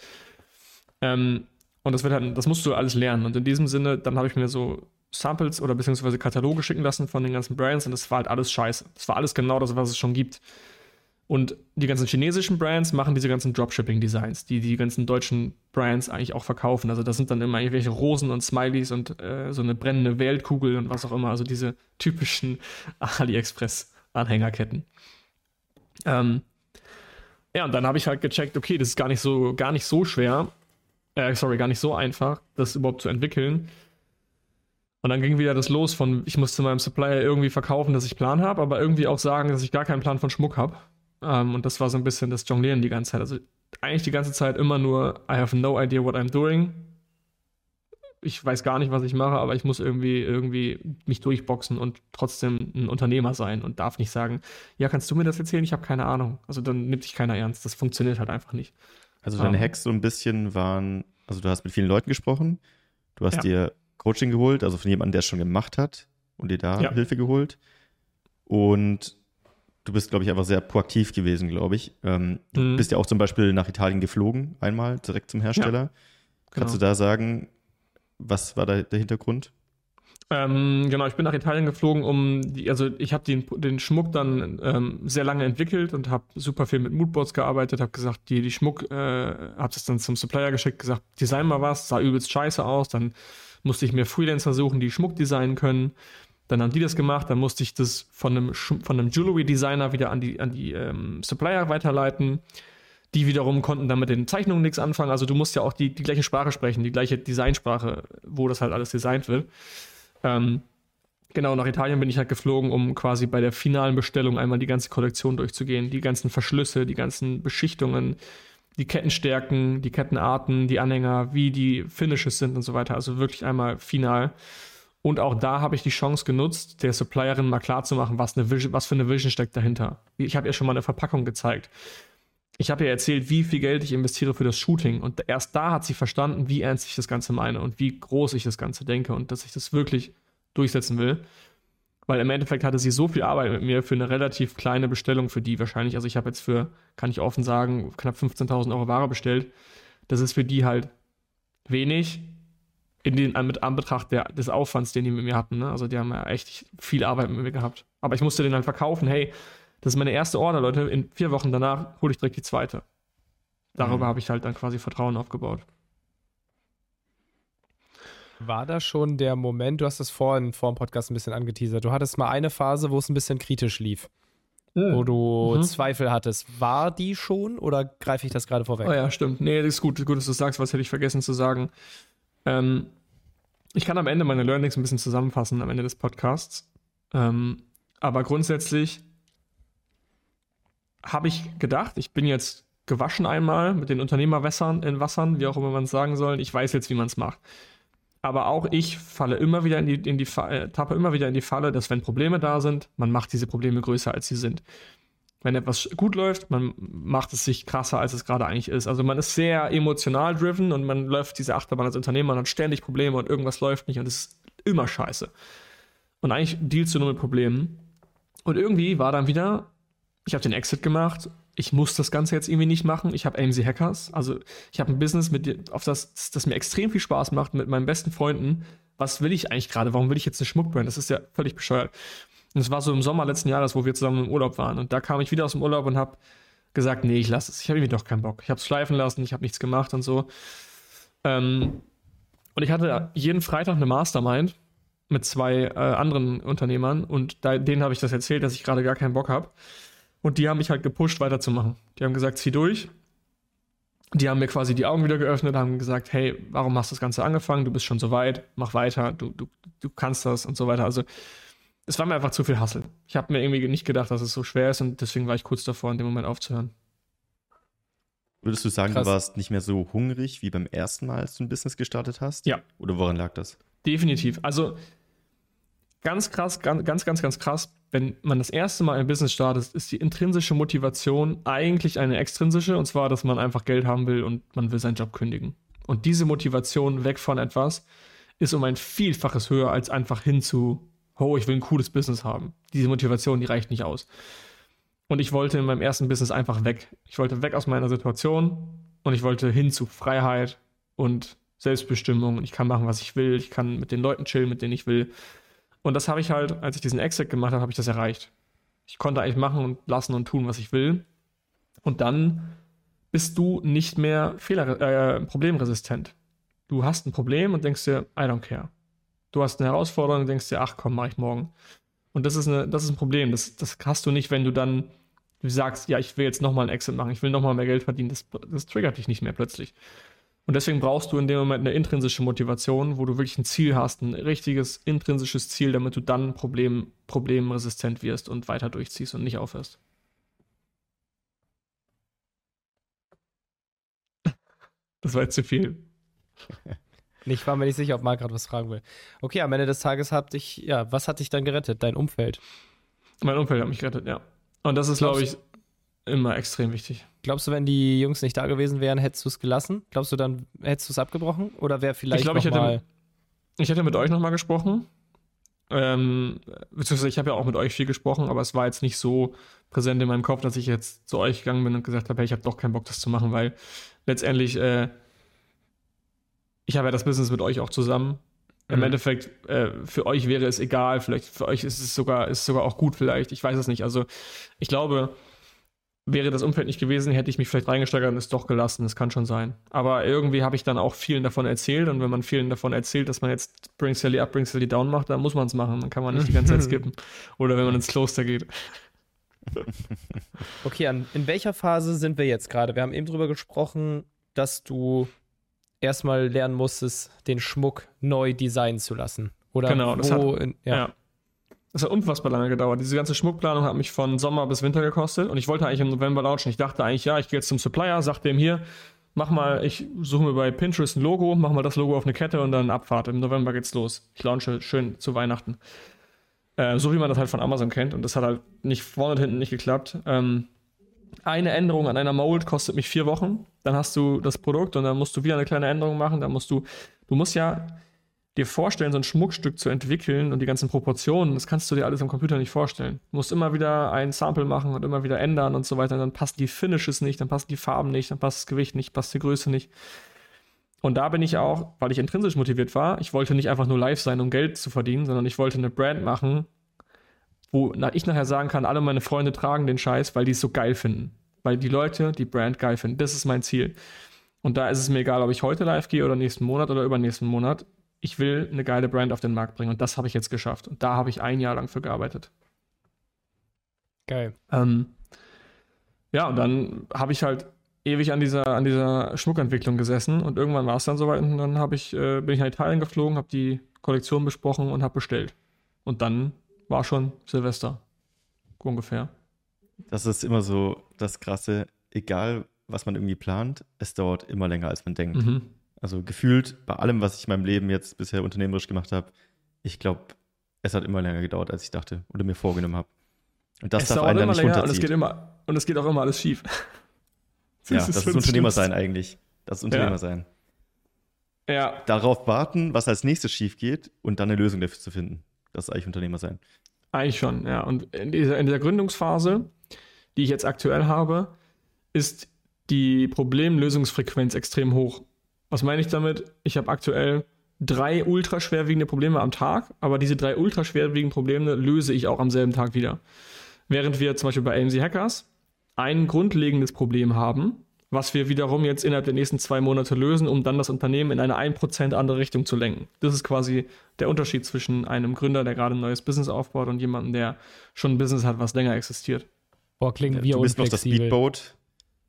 [SPEAKER 3] Und das musst du alles lernen. Und in diesem Sinne, dann habe ich mir so Samples oder beziehungsweise Kataloge schicken lassen von den ganzen Brands und das war halt alles scheiße. Das war alles genau das, was es schon gibt. Und die ganzen chinesischen Brands machen diese ganzen Dropshipping-Designs, die ganzen deutschen Brands eigentlich auch verkaufen. Also das sind dann immer irgendwelche Rosen und Smileys und so eine brennende Weltkugel und was auch immer. Also diese typischen AliExpress-Anhängerketten. Ja, und dann habe ich halt gecheckt, okay, das ist gar nicht so schwer. Gar nicht so einfach, das überhaupt zu entwickeln. Und dann ging wieder das los von, ich musste meinem Supplier irgendwie verkaufen, dass ich Plan habe, aber irgendwie auch sagen, dass ich gar keinen Plan von Schmuck habe. Und das war so ein bisschen das Jonglieren die ganze Zeit. Also eigentlich die ganze Zeit immer nur, I have no idea what I'm doing. Ich weiß gar nicht, was ich mache, aber ich muss irgendwie mich durchboxen und trotzdem ein Unternehmer sein und darf nicht sagen, ja, kannst du mir das erzählen? Ich habe keine Ahnung. Also dann nimmt dich keiner ernst. Das funktioniert halt einfach nicht.
[SPEAKER 1] Also deine Hacks so ein bisschen waren, also du hast mit vielen Leuten gesprochen, du hast dir Coaching geholt, also von jemandem, der es schon gemacht hat und dir da Hilfe geholt. Und du bist, glaube ich, einfach sehr proaktiv gewesen, glaube ich. Du bist ja auch zum Beispiel nach Italien geflogen, einmal direkt zum Hersteller. Ja, Kannst du da sagen, was war da der Hintergrund?
[SPEAKER 3] Genau, ich bin nach Italien geflogen, ich habe den Schmuck dann sehr lange entwickelt und habe super viel mit Moodboards gearbeitet, habe gesagt, die Schmuck, habe das dann zum Supplier geschickt, gesagt, design mal was, sah übelst scheiße aus, dann musste ich mir Freelancer suchen, die Schmuck designen können, dann haben die das gemacht, dann musste ich das von einem Jewelry-Designer wieder an die Supplier weiterleiten, die wiederum konnten dann mit den Zeichnungen nichts anfangen, also du musst ja auch die gleiche Sprache sprechen, die gleiche Designsprache, wo das halt alles designt wird. Genau, nach Italien bin ich halt geflogen, um quasi bei der finalen Bestellung einmal die ganze Kollektion durchzugehen. Die ganzen Verschlüsse, die ganzen Beschichtungen, die Kettenstärken, die Kettenarten, die Anhänger, wie die Finishes sind und so weiter. Also wirklich einmal final. Und auch da habe ich die Chance genutzt, der Supplierin mal klarzumachen, was für eine Vision steckt dahinter. Ich habe ihr schon mal eine Verpackung gezeigt. Ich habe ihr erzählt, wie viel Geld ich investiere für das Shooting. Und erst da hat sie verstanden, wie ernst ich das Ganze meine und wie groß ich das Ganze denke und dass ich das wirklich durchsetzen will. Weil im Endeffekt hatte sie so viel Arbeit mit mir für eine relativ kleine Bestellung für die wahrscheinlich. Also ich habe jetzt kann ich offen sagen, knapp 15.000 Euro Ware bestellt. Das ist für die halt wenig mit Anbetracht des Aufwands, den die mit mir hatten. Ne? Also die haben ja echt viel Arbeit mit mir gehabt. Aber ich musste den halt verkaufen, hey, das ist meine erste Order, Leute. In 4 Wochen danach hole ich direkt die zweite. Darüber habe ich halt dann quasi Vertrauen aufgebaut.
[SPEAKER 2] War da schon der Moment, du hast das vor dem Podcast ein bisschen angeteasert, du hattest mal eine Phase, wo es ein bisschen kritisch lief, wo du Zweifel hattest. War die schon oder greife ich das gerade vorweg?
[SPEAKER 3] Oh ja, stimmt. Nee, das ist gut, dass du das sagst, was hätte ich vergessen zu sagen. Ich kann am Ende meine Learnings ein bisschen zusammenfassen, am Ende des Podcasts. Aber grundsätzlich habe ich gedacht, ich bin jetzt gewaschen einmal mit den Unternehmerwässern in Wassern, wie auch immer man es sagen soll. Ich weiß jetzt, wie man es macht. Aber auch ich falle immer wieder tappe immer wieder in die Falle, dass wenn Probleme da sind, man macht diese Probleme größer, als sie sind. Wenn etwas gut läuft, man macht es sich krasser, als es gerade eigentlich ist. Also man ist sehr emotional driven und man läuft diese Achterbahn als Unternehmer und hat ständig Probleme und irgendwas läuft nicht und es ist immer scheiße. Und eigentlich dealst du nur mit Problemen. Und irgendwie war dann wieder, ich habe den Exit gemacht, ich muss das Ganze jetzt irgendwie nicht machen. Ich habe AMZ Hackers, also ich habe ein Business, das mir extrem viel Spaß macht mit meinen besten Freunden. Was will ich eigentlich gerade? Warum will ich jetzt eine Schmuckbrand? Das ist ja völlig bescheuert. Und es war so im Sommer letzten Jahres, wo wir zusammen im Urlaub waren. Und da kam ich wieder aus dem Urlaub und habe gesagt, nee, ich lasse es. Ich habe irgendwie doch keinen Bock. Ich habe es schleifen lassen, ich habe nichts gemacht und so. Und ich hatte jeden Freitag eine Mastermind mit 2 anderen Unternehmern. Und denen habe ich das erzählt, dass ich gerade gar keinen Bock habe. Und die haben mich halt gepusht, weiterzumachen. Die haben gesagt, zieh durch. Die haben mir quasi die Augen wieder geöffnet, haben gesagt, hey, warum hast du das Ganze angefangen? Du bist schon so weit, mach weiter, du kannst das und so weiter. Also es war mir einfach zu viel Hustle. Ich habe mir irgendwie nicht gedacht, dass es so schwer ist und deswegen war ich kurz davor, in dem Moment aufzuhören.
[SPEAKER 1] Würdest du sagen,
[SPEAKER 2] Krass.
[SPEAKER 1] du warst nicht mehr so hungrig wie beim ersten Mal, als du ein Business gestartet hast?
[SPEAKER 3] Ja.
[SPEAKER 1] Oder woran lag das?
[SPEAKER 3] Definitiv. Also ganz krass, ganz krass, wenn man das erste Mal ein Business startet, ist die intrinsische Motivation eigentlich eine extrinsische, und zwar, dass man einfach Geld haben will und man will seinen Job kündigen. Und diese Motivation weg von etwas ist um ein Vielfaches höher als einfach hin zu, oh, ich will ein cooles Business haben. Diese Motivation, die reicht nicht aus. Und ich wollte in meinem ersten Business einfach weg. Ich wollte weg aus meiner Situation und ich wollte hin zu Freiheit und Selbstbestimmung. Und ich kann machen, was ich will. Ich kann mit den Leuten chillen, mit denen ich will. Und das habe ich halt, als ich diesen Exit gemacht habe, habe ich das erreicht. Ich konnte eigentlich machen und lassen und tun, was ich will. Und dann bist du nicht mehr problemresistent. Du hast ein Problem und denkst dir, I don't care. Du hast eine Herausforderung und denkst dir, ach komm, mach ich morgen. Und das ist ein Problem. Das hast du nicht, wenn du sagst, ja, ich will jetzt nochmal einen Exit machen, ich will nochmal mehr Geld verdienen. Das triggert dich nicht mehr plötzlich. Und deswegen brauchst du in dem Moment eine intrinsische Motivation, wo du wirklich ein Ziel hast, ein richtiges intrinsisches Ziel, damit du dann problemresistent wirst und weiter durchziehst und nicht aufhörst. Das war jetzt zu viel.
[SPEAKER 2] Ich war mir nicht sicher, ob Marc gerade was fragen will. Okay, am Ende des Tages was hat dich dann gerettet? Dein Umfeld?
[SPEAKER 3] Mein Umfeld hat mich gerettet, ja. Und das ist, glaube ich, immer extrem wichtig.
[SPEAKER 2] Glaubst du, wenn die Jungs nicht da gewesen wären, hättest du es gelassen? Glaubst du, dann hättest du es abgebrochen? Oder wäre vielleicht
[SPEAKER 3] Ich hätte mit euch nochmal gesprochen. Beziehungsweise ich habe ja auch mit euch viel gesprochen, aber es war jetzt nicht so präsent in meinem Kopf, dass ich jetzt zu euch gegangen bin und gesagt habe, hey, ich habe doch keinen Bock, das zu machen, weil letztendlich ich habe ja das Business mit euch auch zusammen. Im Endeffekt, für euch wäre es egal, vielleicht für euch ist es sogar auch gut vielleicht, ich weiß es nicht. Also ich glaube, wäre das Umfeld nicht gewesen, hätte ich mich vielleicht reingesteigert und es doch gelassen, das kann schon sein. Aber irgendwie habe ich dann auch vielen davon erzählt und wenn man vielen davon erzählt, dass man jetzt Bring Sally Up, Bring Sally Down macht, dann muss man es machen, dann kann man nicht die ganze Zeit skippen. Oder wenn man ins Kloster geht.
[SPEAKER 2] Okay, in welcher Phase sind wir jetzt gerade? Wir haben eben drüber gesprochen, dass du erstmal lernen musstest, den Schmuck neu designen zu lassen. Oder
[SPEAKER 3] genau, das hat unfassbar lange gedauert. Diese ganze Schmuckplanung hat mich von Sommer bis Winter gekostet und ich wollte eigentlich im November launchen. Ich dachte eigentlich, ja, ich gehe jetzt zum Supplier, sag dem hier, ich suche mir bei Pinterest ein Logo, mach mal das Logo auf eine Kette und dann Abfahrt. Im November geht's los. Ich launche schön zu Weihnachten. So wie man das halt von Amazon kennt und das hat halt nicht vorne und hinten nicht geklappt. Eine Änderung an einer Mold kostet mich 4 Wochen. Dann hast du das Produkt und dann musst du wieder eine kleine Änderung machen. Dann du musst ja dir vorstellen, so ein Schmuckstück zu entwickeln und die ganzen Proportionen, das kannst du dir alles am Computer nicht vorstellen. Du musst immer wieder ein Sample machen und immer wieder ändern und so weiter. Und dann passen die Finishes nicht, dann passen die Farben nicht, dann passt das Gewicht nicht, passt die Größe nicht. Und da bin ich auch, weil ich intrinsisch motiviert war, ich wollte nicht einfach nur live sein, um Geld zu verdienen, sondern ich wollte eine Brand machen, wo ich nachher sagen kann, alle meine Freunde tragen den Scheiß, weil die es so geil finden. Weil die Leute die Brand geil finden. Das ist mein Ziel. Und da ist es mir egal, ob ich heute live gehe oder nächsten Monat oder übernächsten Monat. Ich will eine geile Brand auf den Markt bringen. Und das habe ich jetzt geschafft. Und da habe ich 1 Jahr lang für gearbeitet.
[SPEAKER 2] Geil.
[SPEAKER 3] Ja, und dann habe ich halt ewig an dieser Schmuckentwicklung gesessen. Und irgendwann war es dann soweit. Und dann bin ich nach Italien geflogen, habe die Kollektion besprochen und habe bestellt. Und dann war schon Silvester. Ungefähr.
[SPEAKER 1] Das ist immer so das Krasse, egal was man irgendwie plant, es dauert immer länger, als man denkt.
[SPEAKER 3] Mhm.
[SPEAKER 1] Also gefühlt bei allem, was ich in meinem Leben jetzt bisher unternehmerisch gemacht habe, ich glaube, es hat immer länger gedauert, als ich dachte oder mir vorgenommen habe. Und das darf einen dann nicht runterziehen.
[SPEAKER 3] Und es geht auch immer alles schief.
[SPEAKER 1] Das ist Unternehmer sein eigentlich. Das ist Unternehmer sein.
[SPEAKER 3] Ja.
[SPEAKER 1] Darauf warten, was als nächstes schief geht und dann eine Lösung dafür zu finden. Das ist eigentlich Unternehmer sein.
[SPEAKER 3] Eigentlich schon, ja. Und in dieser Gründungsphase, die ich jetzt aktuell habe, ist die Problemlösungsfrequenz extrem hoch. Was meine ich damit? Ich habe aktuell 3 ultra schwerwiegende Probleme am Tag, aber diese 3 ultra schwerwiegenden Probleme löse ich auch am selben Tag wieder. Während wir zum Beispiel bei AMZ Hackers ein grundlegendes Problem haben, was wir wiederum jetzt innerhalb der nächsten 2 Monate lösen, um dann das Unternehmen in eine 1% andere Richtung zu lenken. Das ist quasi der Unterschied zwischen einem Gründer, der gerade ein neues Business aufbaut und jemandem, der schon ein Business hat, was länger existiert.
[SPEAKER 2] Boah, klingt wie
[SPEAKER 1] du bist noch das Speedboat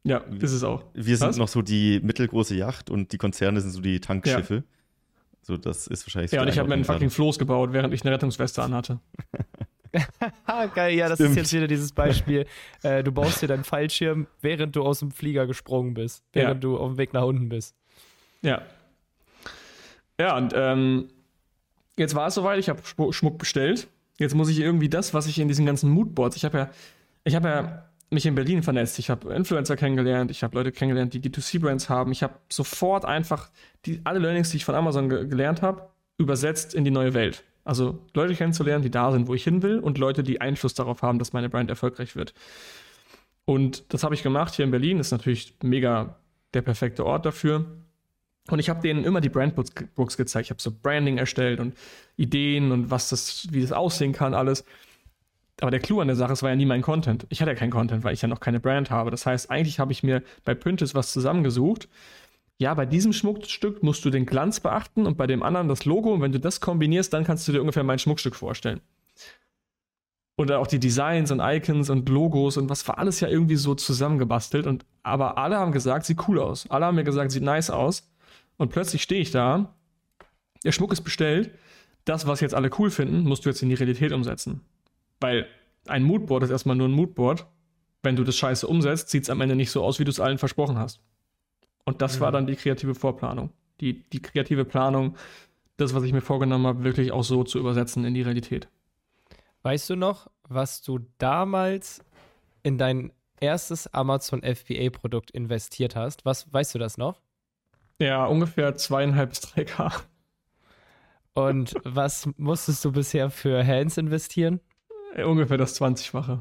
[SPEAKER 3] Ja, ist es auch.
[SPEAKER 1] Wir sind noch so die mittelgroße Yacht und die Konzerne sind so die Tankschiffe. Ja. So, das ist wahrscheinlich so.
[SPEAKER 3] Ja, und ich habe mir einen fucking Floß gebaut, während ich eine Rettungsweste anhatte.
[SPEAKER 2] Geil, ja, das ist jetzt wieder dieses Beispiel. Du baust dir deinen Fallschirm, während du aus dem Flieger gesprungen bist. Während du auf dem Weg nach unten bist. Ja. Ja, und jetzt war es soweit, ich habe Schmuck bestellt. Jetzt muss ich irgendwie das, was ich in diesen ganzen Moodboards, ich habe ja mich in Berlin vernetzt, ich habe Influencer kennengelernt, ich habe Leute kennengelernt, die D2C-Brands haben. Ich habe sofort einfach alle Learnings, die ich von Amazon gelernt habe, übersetzt in die neue Welt. Also Leute kennenzulernen, die da sind, wo ich hin will und Leute, die Einfluss darauf haben, dass meine Brand erfolgreich wird. Und das habe ich gemacht hier in Berlin, ist natürlich mega der perfekte Ort dafür. Und ich habe denen immer die Brandbooks gezeigt. Ich habe so Branding erstellt und Ideen und wie das aussehen kann, alles. Aber der Clou an der Sache, es war ja nie mein Content. Ich hatte ja keinen Content, weil ich ja noch keine Brand habe. Das heißt, eigentlich habe ich mir bei Pinterest was zusammengesucht. Ja, bei diesem Schmuckstück musst du den Glanz beachten und bei dem anderen das Logo. Und wenn du das kombinierst, dann kannst du dir ungefähr mein Schmuckstück vorstellen. Oder auch die Designs und Icons und Logos und was war alles ja irgendwie so zusammengebastelt. Aber alle haben gesagt, sieht cool aus. Alle haben mir gesagt, sieht nice aus. Und plötzlich stehe ich da, der Schmuck ist bestellt, das, was jetzt alle cool finden, musst du jetzt in die Realität umsetzen. Weil ein Moodboard ist erstmal nur ein Moodboard. Wenn du das Scheiße umsetzt, sieht es am Ende nicht so aus, wie du es allen versprochen hast. Und das war dann die kreative Vorplanung. Die kreative Planung, das, was ich mir vorgenommen habe, wirklich auch so zu übersetzen in die Realität. Weißt du noch, was du damals in dein erstes Amazon FBA-Produkt investiert hast? Weißt du das noch?
[SPEAKER 3] Ja, ungefähr 2,5 bis 3K.
[SPEAKER 2] Und was musstest du bisher für Hands investieren?
[SPEAKER 3] Ungefähr das 20-fache.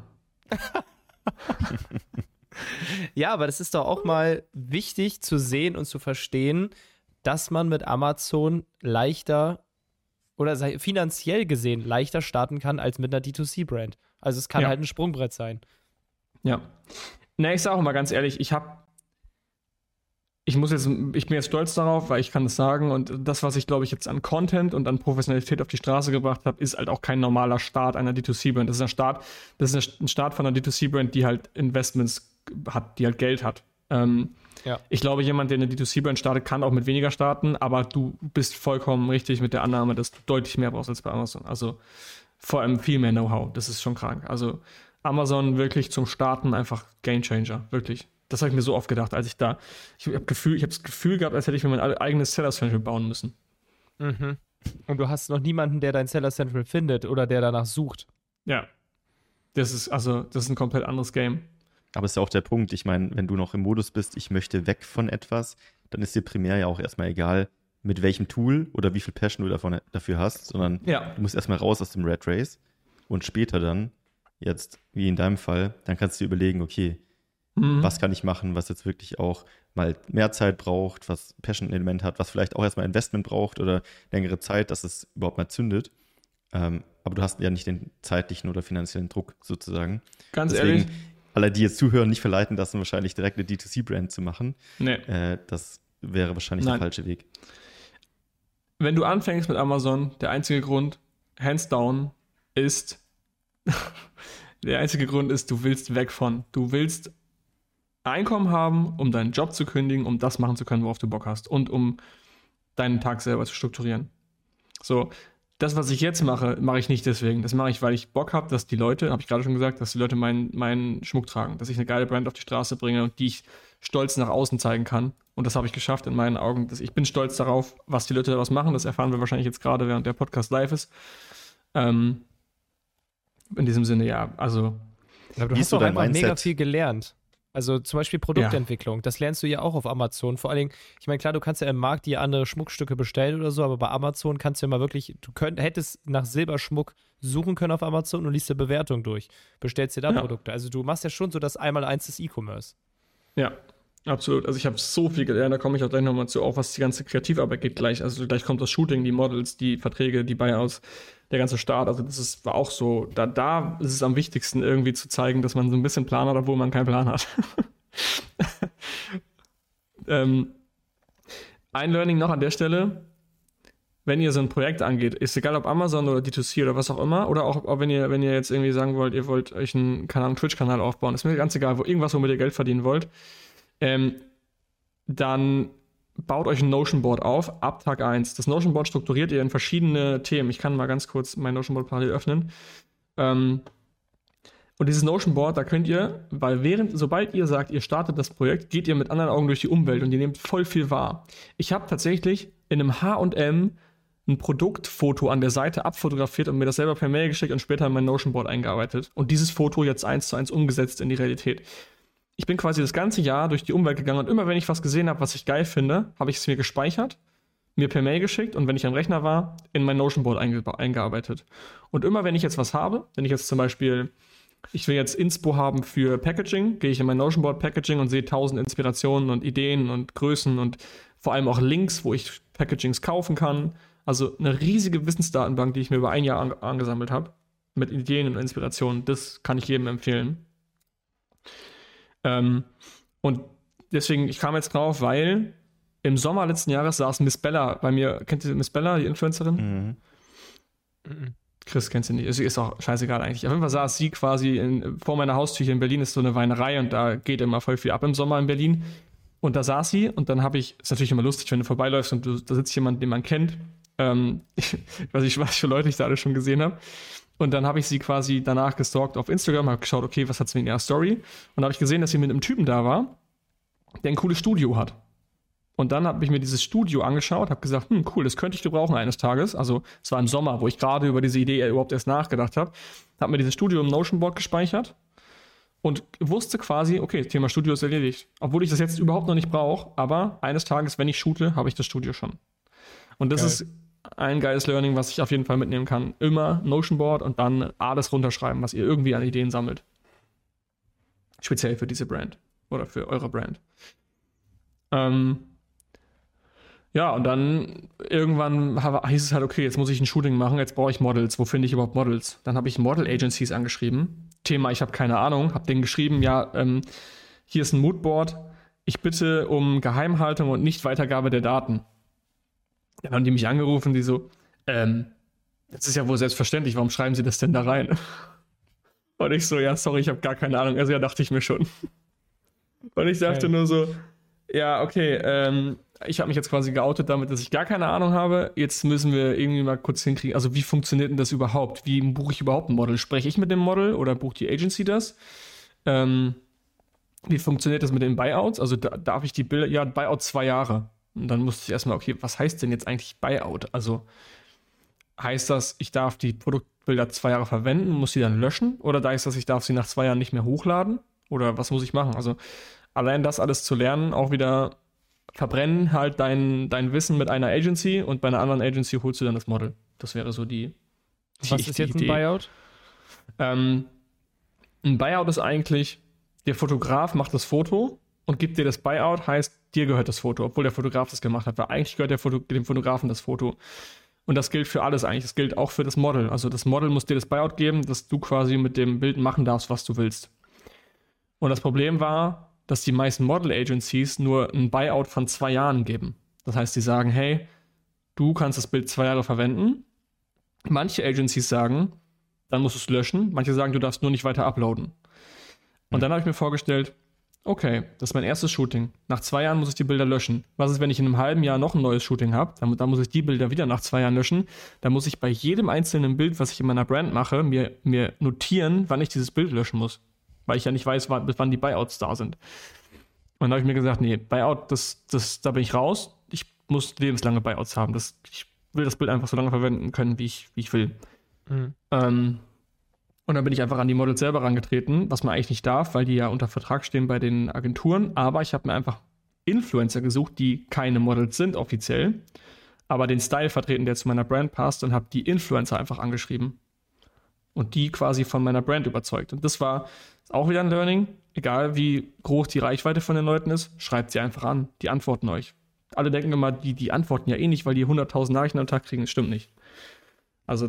[SPEAKER 2] Ja, aber das ist doch auch mal wichtig zu sehen und zu verstehen, dass man mit Amazon leichter oder finanziell gesehen leichter starten kann als mit einer D2C-Brand. Also es kann halt ein Sprungbrett sein.
[SPEAKER 3] Ja. Na, ich sage auch mal ganz ehrlich, ich bin jetzt stolz darauf, weil ich kann das sagen und das, was ich, glaube ich, jetzt an Content und an Professionalität auf die Straße gebracht habe, ist halt auch kein normaler Start einer D2C-Brand. Das ist ein Start von einer D2C-Brand, die halt Investments hat, die halt Geld hat. Ich glaube, jemand, der eine D2C-Brand startet, kann auch mit weniger starten, aber du bist vollkommen richtig mit der Annahme, dass du deutlich mehr brauchst als bei Amazon. Also vor allem viel mehr Know-how. Das ist schon krank. Also Amazon wirklich zum Starten einfach Gamechanger, wirklich. Das habe ich mir so oft gedacht, als ich habe das Gefühl gehabt, als hätte ich mir mein eigenes Seller Central bauen müssen.
[SPEAKER 2] Mhm. Und du hast noch niemanden, der dein Seller Central findet oder der danach sucht.
[SPEAKER 3] Ja. Das ist ein komplett anderes Game.
[SPEAKER 1] Aber ist ja auch der Punkt, ich meine, wenn du noch im Modus bist, ich möchte weg von etwas, dann ist dir primär ja auch erstmal egal, mit welchem Tool oder wie viel Passion du dafür hast, sondern du musst erstmal raus aus dem Rat Race und später dann, jetzt wie in deinem Fall, dann kannst du dir überlegen, okay, was kann ich machen, was jetzt wirklich auch mal mehr Zeit braucht, was Passion-Element hat, was vielleicht auch erstmal Investment braucht oder längere Zeit, dass es überhaupt mal zündet. Aber du hast ja nicht den zeitlichen oder finanziellen Druck sozusagen.
[SPEAKER 3] Deswegen, ehrlich,
[SPEAKER 1] alle, die jetzt zuhören, nicht verleiten lassen, wahrscheinlich direkt eine D2C-Brand zu machen.
[SPEAKER 3] Nee.
[SPEAKER 1] Das wäre wahrscheinlich der falsche Weg.
[SPEAKER 3] Wenn du anfängst mit Amazon, der einzige Grund, hands down, ist, du willst Einkommen haben, um deinen Job zu kündigen, um das machen zu können, worauf du Bock hast und um deinen Tag selber zu strukturieren. So, das, was ich jetzt mache, mache ich nicht deswegen. Das mache ich, weil ich Bock habe, dass die Leute, habe ich gerade schon gesagt, dass die Leute meinen Schmuck tragen, dass ich eine geile Brand auf die Straße bringe und die ich stolz nach außen zeigen kann. Und das habe ich geschafft in meinen Augen. Ich bin stolz darauf, was die Leute daraus machen. Das erfahren wir wahrscheinlich jetzt gerade, während der Podcast live ist. In diesem Sinne, ja, also.
[SPEAKER 2] Aber du hast doch einfach mega viel gelernt. Also zum Beispiel Produktentwicklung, das lernst du ja auch auf Amazon. Vor allen Dingen, ich meine, klar, du kannst ja im Markt dir andere Schmuckstücke bestellen oder so, aber bei Amazon kannst du ja mal wirklich, hättest nach Silberschmuck suchen können auf Amazon und liest dir Bewertung durch. Bestellst dir da Produkte. Also du machst ja schon so das Einmaleins des E-Commerce.
[SPEAKER 3] Ja, absolut. Also ich habe so viel gelernt, da komme ich auch gleich nochmal zu, auch was die ganze Kreativarbeit geht gleich. Also gleich kommt das Shooting, die Models, die Verträge, die Buyouts, der ganze Start. Also war auch so, da ist es am wichtigsten irgendwie zu zeigen, dass man so ein bisschen Plan hat, obwohl man keinen Plan hat. Ein Learning noch an der Stelle, wenn ihr so ein Projekt angeht, ist egal ob Amazon oder D2C oder was auch immer, oder auch wenn ihr jetzt irgendwie sagen wollt, ihr wollt euch einen Twitch-Kanal aufbauen, ist mir ganz egal, irgendwas, womit ihr Geld verdienen wollt. dann baut euch ein Notion-Board auf, ab Tag 1. Das Notion-Board strukturiert ihr in verschiedene Themen. Ich kann mal ganz kurz mein Notion-Board parallel öffnen. Und dieses Notion-Board, da könnt ihr, sobald ihr sagt, ihr startet das Projekt, geht ihr mit anderen Augen durch die Umwelt und ihr nehmt voll viel wahr. Ich habe tatsächlich in einem H&M ein Produktfoto an der Seite abfotografiert und mir das selber per Mail geschickt und später in mein Notion-Board eingearbeitet. Und dieses Foto jetzt 1:1 umgesetzt in die Realität. Ich bin quasi das ganze Jahr durch die Umwelt gegangen und immer wenn ich was gesehen habe, was ich geil finde, habe ich es mir gespeichert, mir per Mail geschickt und wenn ich am Rechner war, in mein Notion-Board eingearbeitet. Und immer wenn ich jetzt was habe, wenn ich jetzt zum Beispiel, ich will jetzt Inspo haben für Packaging, gehe ich in mein Notion-Board Packaging und sehe 1000 Inspirationen und Ideen und Größen und vor allem auch Links, wo ich Packagings kaufen kann. Also eine riesige Wissensdatenbank, die ich mir über ein Jahr angesammelt habe, mit Ideen und Inspirationen. Das kann ich jedem empfehlen. Und deswegen, ich kam jetzt drauf, weil im Sommer letzten Jahres saß Miss Bella bei mir. Kennt ihr Miss Bella, die Influencerin? Chris kennt sie nicht. Sie ist auch scheißegal eigentlich. Auf jeden Fall saß sie quasi vor meiner Haustür hier in Berlin, ist so eine Weinerei und da geht immer voll viel ab im Sommer in Berlin. Und da saß sie und dann habe ich, ist natürlich immer lustig, wenn du vorbeiläufst und da sitzt jemand, den man kennt. Ich weiß nicht, was für Leute ich da alle schon gesehen habe. Und dann habe ich sie quasi danach gestalkt auf Instagram, habe geschaut, okay, was hat sie in ihrer Story? Und habe ich gesehen, dass sie mit einem Typen da war, der ein cooles Studio hat. Und dann habe ich mir dieses Studio angeschaut, habe gesagt, cool, das könnte ich gebrauchen eines Tages. Also es war im Sommer, wo ich gerade über diese Idee überhaupt erst nachgedacht habe. Habe mir dieses Studio im Notion-Board gespeichert und wusste quasi, okay, Thema Studio ist erledigt. Obwohl ich das jetzt überhaupt noch nicht brauche, aber eines Tages, wenn ich shoote, habe ich das Studio schon. Und das ist ein geiles Learning, was ich auf jeden Fall mitnehmen kann. Immer Notion-Board und dann alles runterschreiben, was ihr irgendwie an Ideen sammelt. Speziell für diese Brand oder für eure Brand. Ja, und dann irgendwann hieß es halt, okay, jetzt muss ich ein Shooting machen, jetzt brauche ich Models. Wo finde ich überhaupt Models? Dann habe ich Model-Agencies angeschrieben. Thema, ich habe keine Ahnung. Habe denen geschrieben, ja, hier ist ein Moodboard. Ich bitte um Geheimhaltung und Nicht-Weitergabe der Daten. Dann haben die mich angerufen, die so, das ist ja wohl selbstverständlich, warum schreiben Sie das denn da rein? Und ich so, ja, sorry, ich habe gar keine Ahnung. Also ja, dachte ich mir schon. Und ich dachte nur so, ja, okay, ich habe mich jetzt quasi geoutet damit, dass ich gar keine Ahnung habe. Jetzt müssen wir irgendwie mal kurz hinkriegen. Also wie funktioniert denn das überhaupt? Wie buche ich überhaupt ein Model? Spreche ich mit dem Model oder bucht die Agency das? Wie funktioniert das mit den Buyouts? Also darf ich die Bilder, ja, Buyout 2 Jahre. Und dann musste ich erstmal, okay, was heißt denn jetzt eigentlich Buyout? Also heißt das, ich darf die Produktbilder 2 Jahre verwenden, muss sie dann löschen? Oder heißt das, ich darf sie nach 2 Jahren nicht mehr hochladen? Oder was muss ich machen? Also allein das alles zu lernen, auch wieder verbrennen halt dein Wissen mit einer Agency und bei einer anderen Agency holst du dann das Model. Das wäre so die
[SPEAKER 2] Was ist jetzt
[SPEAKER 3] Idee.
[SPEAKER 2] ein Buyout?
[SPEAKER 3] Ein Buyout ist eigentlich, der Fotograf macht das Foto und gibt dir das Buyout, heißt, dir gehört das Foto, obwohl der Fotograf das gemacht hat, weil eigentlich gehört dem Fotografen das Foto. Und das gilt für alles eigentlich. Das gilt auch für das Model. Also das Model muss dir das Buyout geben, dass du quasi mit dem Bild machen darfst, was du willst. Und das Problem war, dass die meisten Model-Agencies nur ein Buyout von 2 Jahren geben. Das heißt, die sagen, hey, du kannst das Bild 2 Jahre verwenden. Manche Agencies sagen, dann musst du es löschen. Manche sagen, du darfst nur nicht weiter uploaden. Und dann habe ich mir vorgestellt, okay, das ist mein erstes Shooting. Nach 2 Jahren muss ich die Bilder löschen. Was ist, wenn ich in einem halben Jahr noch ein neues Shooting habe? Dann muss ich die Bilder wieder nach 2 Jahren löschen. Dann muss ich bei jedem einzelnen Bild, was ich in meiner Brand mache, mir notieren, wann ich dieses Bild löschen muss. Weil ich ja nicht weiß, bis wann die Buyouts da sind. Und dann habe ich mir gesagt, nee, Buyout, da bin ich raus. Ich muss lebenslange Buyouts haben. Ich will das Bild einfach so lange verwenden können, wie ich will. Und dann bin ich einfach an die Models selber rangetreten, was man eigentlich nicht darf, weil die ja unter Vertrag stehen bei den Agenturen. Aber ich habe mir einfach Influencer gesucht, die keine Models sind offiziell, aber den Style vertreten, der zu meiner Brand passt, und habe die Influencer einfach angeschrieben. Und die quasi von meiner Brand überzeugt. Und das war auch wieder ein Learning. Egal wie groß die Reichweite von den Leuten ist, schreibt sie einfach an. Die antworten euch. Alle denken immer, die antworten ja eh nicht, weil die 100.000 Nachrichten am Tag kriegen. Das stimmt nicht. Also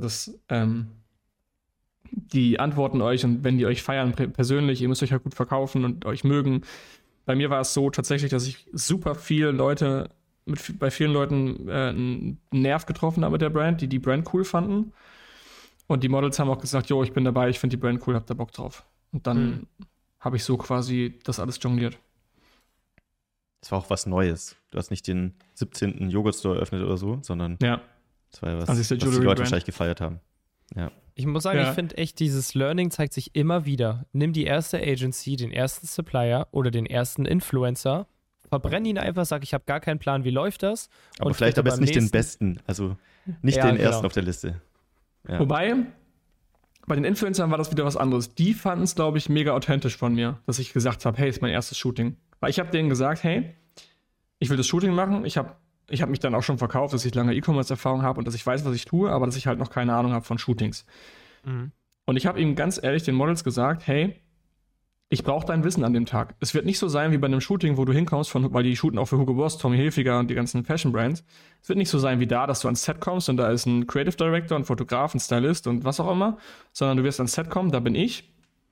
[SPEAKER 3] die antworten euch, und wenn die euch feiern persönlich, ihr müsst euch ja gut verkaufen und euch mögen. Bei mir war es so tatsächlich, dass ich super viele Leute, bei vielen Leuten einen Nerv getroffen habe mit der Brand, die Brand cool fanden. Und die Models haben auch gesagt, jo, ich bin dabei, ich finde die Brand cool, hab da Bock drauf. Und dann habe ich so quasi das alles jongliert.
[SPEAKER 1] es war auch was Neues. Du hast nicht den 17. Joghurt-Store eröffnet oder so, sondern es war ja was, was die Leute wahrscheinlich gefeiert haben. Ja.
[SPEAKER 2] Ich muss sagen, ich finde echt, dieses Learning zeigt sich immer wieder. Nimm die erste Agency, den ersten Supplier oder den ersten Influencer, verbrenn ihn einfach, sag, ich habe gar keinen Plan, wie läuft das.
[SPEAKER 1] Aber vielleicht am besten nicht den besten, also nicht den ersten auf der Liste.
[SPEAKER 3] Ja. Wobei, bei den Influencern war das wieder was anderes. Die fanden es, glaube ich, mega authentisch von mir, dass ich gesagt habe, hey, ist mein erstes Shooting. Weil ich habe denen gesagt, hey, ich will das Shooting machen. Ich habe mich dann auch schon verkauft, dass ich lange E-Commerce-Erfahrung habe und dass ich weiß, was ich tue, aber dass ich halt noch keine Ahnung habe von Shootings. Mhm. Und ich habe ihm ganz ehrlich den Models gesagt, hey, ich brauche dein Wissen an dem Tag. Es wird nicht so sein wie bei einem Shooting, wo du hinkommst, weil die shooten auch für Hugo Boss, Tommy Hilfiger und die ganzen Fashion-Brands. Es wird nicht so sein wie da, dass du ans Set kommst und da ist ein Creative Director, ein Fotograf, ein Stylist und was auch immer, sondern du wirst ans Set kommen, da bin ich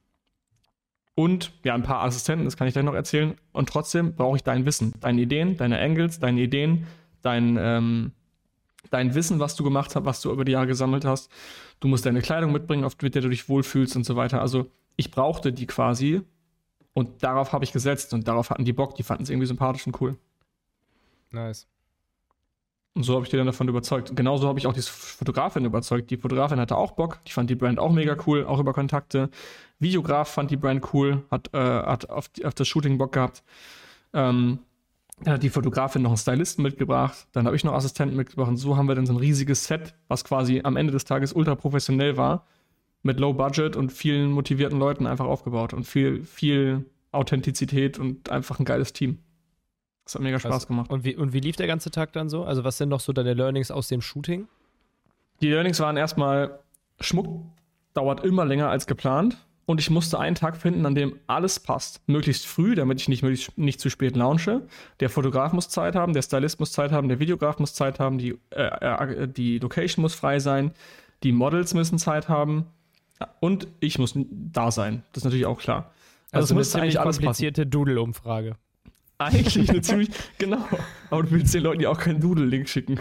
[SPEAKER 3] und ja, ein paar Assistenten, das kann ich gleich noch erzählen. Und trotzdem brauche ich dein Wissen, deine Ideen, deine Angles, deine Ideen, dein Wissen, was du gemacht hast, was du über die Jahre gesammelt hast. Du musst deine Kleidung mitbringen, mit der du dich wohlfühlst und so weiter. Also ich brauchte die quasi und darauf habe ich gesetzt und darauf hatten die Bock, die fanden es irgendwie sympathisch und cool.
[SPEAKER 2] Nice.
[SPEAKER 3] Und so habe ich die dann davon überzeugt. Genauso habe ich auch die Fotografin überzeugt. Die Fotografin hatte auch Bock, die fand die Brand auch mega cool, auch über Kontakte. Videograf fand die Brand cool, hat auf das Shooting Bock gehabt. Dann hat die Fotografin noch einen Stylisten mitgebracht, dann habe ich noch Assistenten mitgebracht und so haben wir dann so ein riesiges Set, was quasi am Ende des Tages ultra professionell war, mit Low Budget und vielen motivierten Leuten einfach aufgebaut und viel Authentizität und einfach ein geiles Team. Das hat mega Spaß gemacht.
[SPEAKER 2] Und wie lief der ganze Tag dann so? Also was sind noch so deine Learnings aus dem Shooting?
[SPEAKER 3] Die Learnings waren erstmal, Schmuck dauert immer länger als geplant und ich musste einen Tag finden, an dem alles passt. Möglichst früh, damit ich nicht zu spät launche. Der Fotograf muss Zeit haben, der Stylist muss Zeit haben, der Videograf muss Zeit haben, die Location muss frei sein, die Models müssen Zeit haben. Und ich muss da sein. Das ist natürlich auch klar.
[SPEAKER 2] Also es muss eigentlich alles komplizierte Doodle-Umfrage.
[SPEAKER 3] Eigentlich eine ziemlich, genau. Aber du willst den Leuten ja auch keinen Doodle-Link schicken.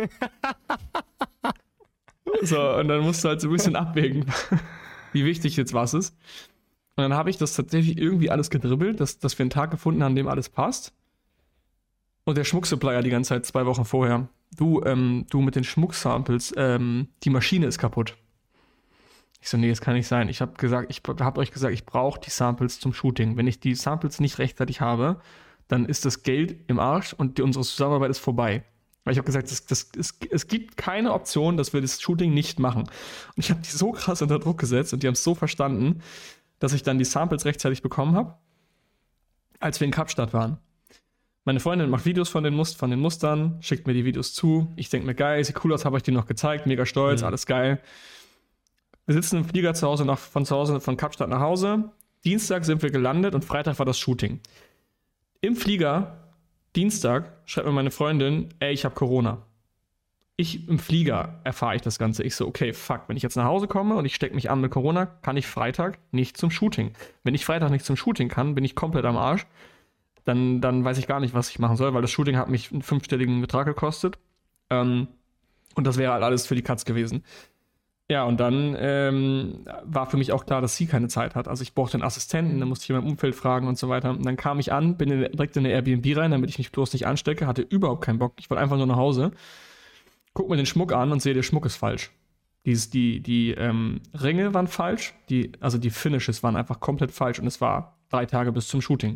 [SPEAKER 3] So, und dann musst du halt so ein bisschen abwägen, wie wichtig jetzt was ist. Und dann habe ich das tatsächlich irgendwie alles gedribbelt, dass wir einen Tag gefunden haben, an dem alles passt. Und der Schmucksupplier die ganze Zeit 2 Wochen vorher. Du mit den Schmucksamples, die Maschine ist kaputt. Ich so, nee, das kann nicht sein. Ich habe euch gesagt, ich brauche die Samples zum Shooting. Wenn ich die Samples nicht rechtzeitig habe, dann ist das Geld im Arsch und unsere Zusammenarbeit ist vorbei. Weil ich habe gesagt, es gibt keine Option, dass wir das Shooting nicht machen. Und ich habe die so krass unter Druck gesetzt und die haben es so verstanden, dass ich dann die Samples rechtzeitig bekommen habe, als wir in Kapstadt waren. Meine Freundin macht Videos von den Mustern, schickt mir die Videos zu. Ich denke mir, geil, sieht cool aus, habe ich die noch gezeigt, mega stolz, alles geil. Wir sitzen im Flieger von Kapstadt nach Hause. Dienstag sind wir gelandet und Freitag war das Shooting. Im Flieger, Dienstag, schreibt mir meine Freundin, ey, ich habe Corona. Im Flieger erfahre ich das Ganze. Ich so, okay, fuck, wenn ich jetzt nach Hause komme und ich stecke mich an mit Corona, kann ich Freitag nicht zum Shooting. Wenn ich Freitag nicht zum Shooting kann, bin ich komplett am Arsch. Dann weiß ich gar nicht, was ich machen soll, weil das Shooting hat mich einen 5-stelligen Betrag gekostet. Und das wäre halt alles für die Katz gewesen. Ja, und dann war für mich auch klar, dass sie keine Zeit hat. Also ich brauchte einen Assistenten, dann musste ich in meinem Umfeld fragen und so weiter. Und dann kam ich an, bin direkt in eine Airbnb rein, damit ich mich bloß nicht anstecke, hatte überhaupt keinen Bock. Ich wollte einfach nur nach Hause. Guck mir den Schmuck an und sehe, der Schmuck ist falsch. Die Ringe waren falsch, die Finishes waren einfach komplett falsch und es war 3 Tage bis zum Shooting.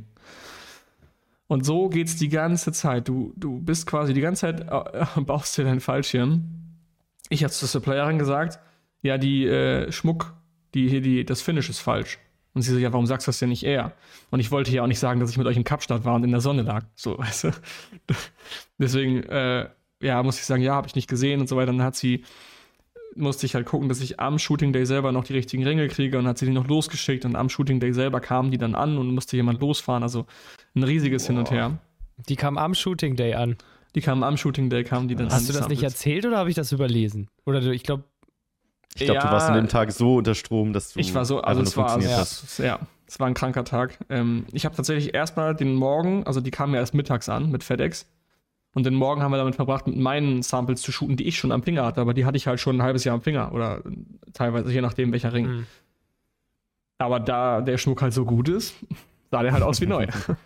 [SPEAKER 3] Und so geht's die ganze Zeit. Du bist quasi die ganze Zeit, baust dir deinen Fallschirm. Ich habe zur Supplierin gesagt, ja, die Schmuck, das Finish ist falsch. Und sie so, ja, warum sagst du das denn nicht eher? Und ich wollte ja auch nicht sagen, dass ich mit euch in Kapstadt war und in der Sonne lag. So, weißt du? Deswegen, muss ich sagen, ja, habe ich nicht gesehen und so weiter. Dann musste ich halt gucken, dass ich am Shooting Day selber noch die richtigen Ringe kriege und hat sie die noch losgeschickt und am Shooting Day selber kamen die dann an und musste jemand losfahren. Also ein riesiges Hin und Her.
[SPEAKER 2] Die kamen am Shooting Day an.
[SPEAKER 3] Die kamen am Shooting Day, kamen die dann an.
[SPEAKER 2] Hast du das nicht erzählt oder habe ich das überlesen? Oder ich glaube,
[SPEAKER 1] du warst an dem Tag so unter Strom, dass du
[SPEAKER 3] ich war so, also es war ein kranker Tag. Ich habe tatsächlich erstmal den Morgen, also die kamen ja erst mittags an mit FedEx. Und den Morgen haben wir damit verbracht, mit meinen Samples zu shooten, die ich schon am Finger hatte. Aber die hatte ich halt schon ein halbes Jahr am Finger. Oder teilweise, je nachdem, welcher Ring. Mhm. Aber da der Schmuck halt so gut ist, sah der halt aus wie neu.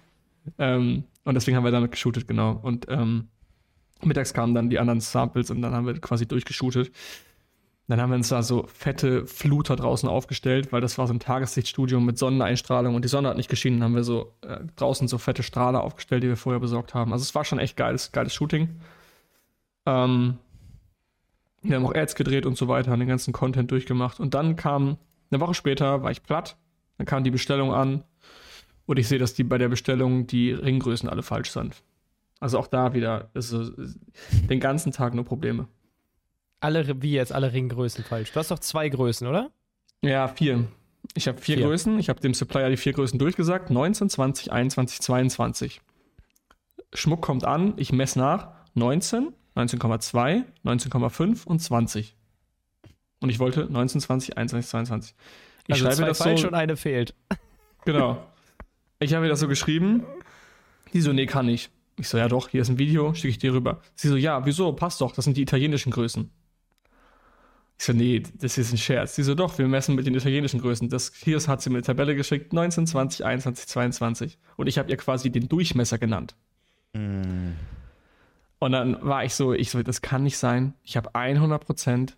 [SPEAKER 3] Und deswegen haben wir damit geshootet, genau. Und mittags kamen dann die anderen Samples und dann haben wir quasi durchgeshootet. Dann haben wir uns da so fette Fluter draußen aufgestellt, weil das war so ein Tageslichtstudio mit Sonneneinstrahlung und die Sonne hat nicht geschienen. Dann haben wir so draußen so fette Strahler aufgestellt, die wir vorher besorgt haben. Also es war schon echt geiles Shooting. Wir haben auch Ads gedreht und so weiter, haben den ganzen Content durchgemacht. Und dann kam, eine Woche später war ich platt, dann kam die Bestellung an und ich sehe, dass bei der Bestellung die Ringgrößen alle falsch sind. Also auch da wieder den ganzen Tag nur Probleme.
[SPEAKER 2] Alle Ringgrößen falsch. Du hast doch 2 Größen, oder?
[SPEAKER 3] Ja, 4. Ich habe 4 Größen. Ich habe dem Supplier die 4 Größen durchgesagt. 19, 20, 21, 22. Schmuck kommt an. Ich messe nach. 19, 19,2, 19,5 und 20. Und ich wollte 19, 20, 21, 22. Ich
[SPEAKER 2] also
[SPEAKER 3] schreibe
[SPEAKER 2] 2
[SPEAKER 3] das
[SPEAKER 2] falsch
[SPEAKER 3] so.
[SPEAKER 2] und eine fehlt.
[SPEAKER 3] Genau. Ich habe ihr das so geschrieben. Die so, nee, kann ich. Ich so, ja doch, hier ist ein Video, schicke ich dir rüber. Sie so, ja, wieso? Passt doch, das sind die italienischen Größen. Ich so, nee, das ist ein Scherz. Sie so, doch, wir messen mit den italienischen Größen. Hier hat sie mir eine Tabelle geschickt, 19, 20, 21, 22. Und ich habe ihr quasi den Durchmesser genannt. Und dann war ich so, das kann nicht sein. Ich habe 100%,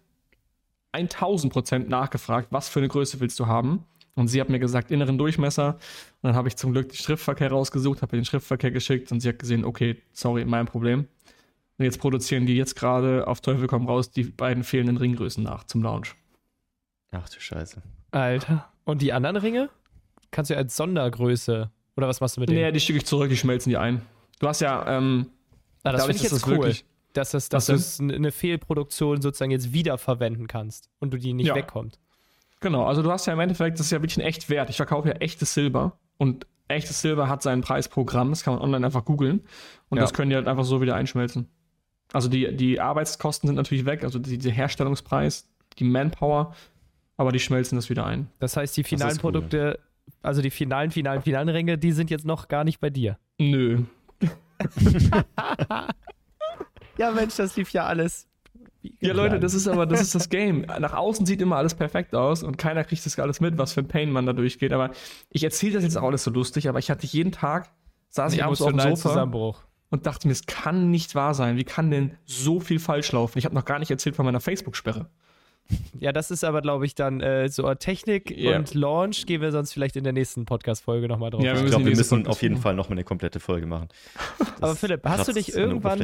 [SPEAKER 3] 1000% nachgefragt, was für eine Größe willst du haben? Und sie hat mir gesagt, inneren Durchmesser. Und dann habe ich zum Glück den Schriftverkehr rausgesucht, habe ihr den Schriftverkehr geschickt und sie hat gesehen, okay, sorry, mein Problem. Und jetzt produzieren die jetzt gerade auf Teufel komm raus die beiden fehlenden Ringgrößen nach zum Launch.
[SPEAKER 1] Ach du Scheiße.
[SPEAKER 2] Alter. Und die anderen Ringe? Kannst du als Sondergröße, oder was machst du mit denen?
[SPEAKER 3] Nee, die schicke ich zurück, die schmelzen die ein. Du hast ja,
[SPEAKER 2] das finde ich jetzt cool,
[SPEAKER 3] wirklich,
[SPEAKER 2] dass du eine Fehlproduktion sozusagen jetzt wiederverwenden kannst und du die nicht wegkommt.
[SPEAKER 3] Genau, also du hast ja im Endeffekt, das ist ja wirklich ein echt Wert. Ich verkaufe ja echtes Silber und echtes Silber hat seinen Preis pro Gramm, das kann man online einfach googeln und das können die halt einfach so wieder einschmelzen. Also die Arbeitskosten sind natürlich weg, also der Herstellungspreis, die Manpower, aber die schmelzen das wieder ein.
[SPEAKER 2] Das heißt, die finalen Produkte, also die finalen Ringe, die sind jetzt noch gar nicht bei dir.
[SPEAKER 3] Nö.
[SPEAKER 2] Ja, Mensch, das lief ja alles.
[SPEAKER 3] Ja, Leute, das ist das Game. Nach außen sieht immer alles perfekt aus und keiner kriegt das alles mit, was für ein Pain man da durchgeht. Aber ich erzähle das jetzt auch alles so lustig, aber ich hatte jeden Tag, saß ich abends auf dem Sofa
[SPEAKER 2] Zusammenbruch.
[SPEAKER 3] Und dachte mir, es kann nicht wahr sein. Wie kann denn so viel falsch laufen? Ich habe noch gar nicht erzählt von meiner Facebook-Sperre.
[SPEAKER 2] Ja, das ist aber, glaube ich, dann so Technik und Launch. Gehen wir sonst vielleicht in der nächsten Podcast-Folge nochmal drauf.
[SPEAKER 1] Ja, ich glaube, wir müssen auf jeden Fall nochmal eine komplette Folge machen.
[SPEAKER 2] Aber Philipp, hast du nicht irgendwann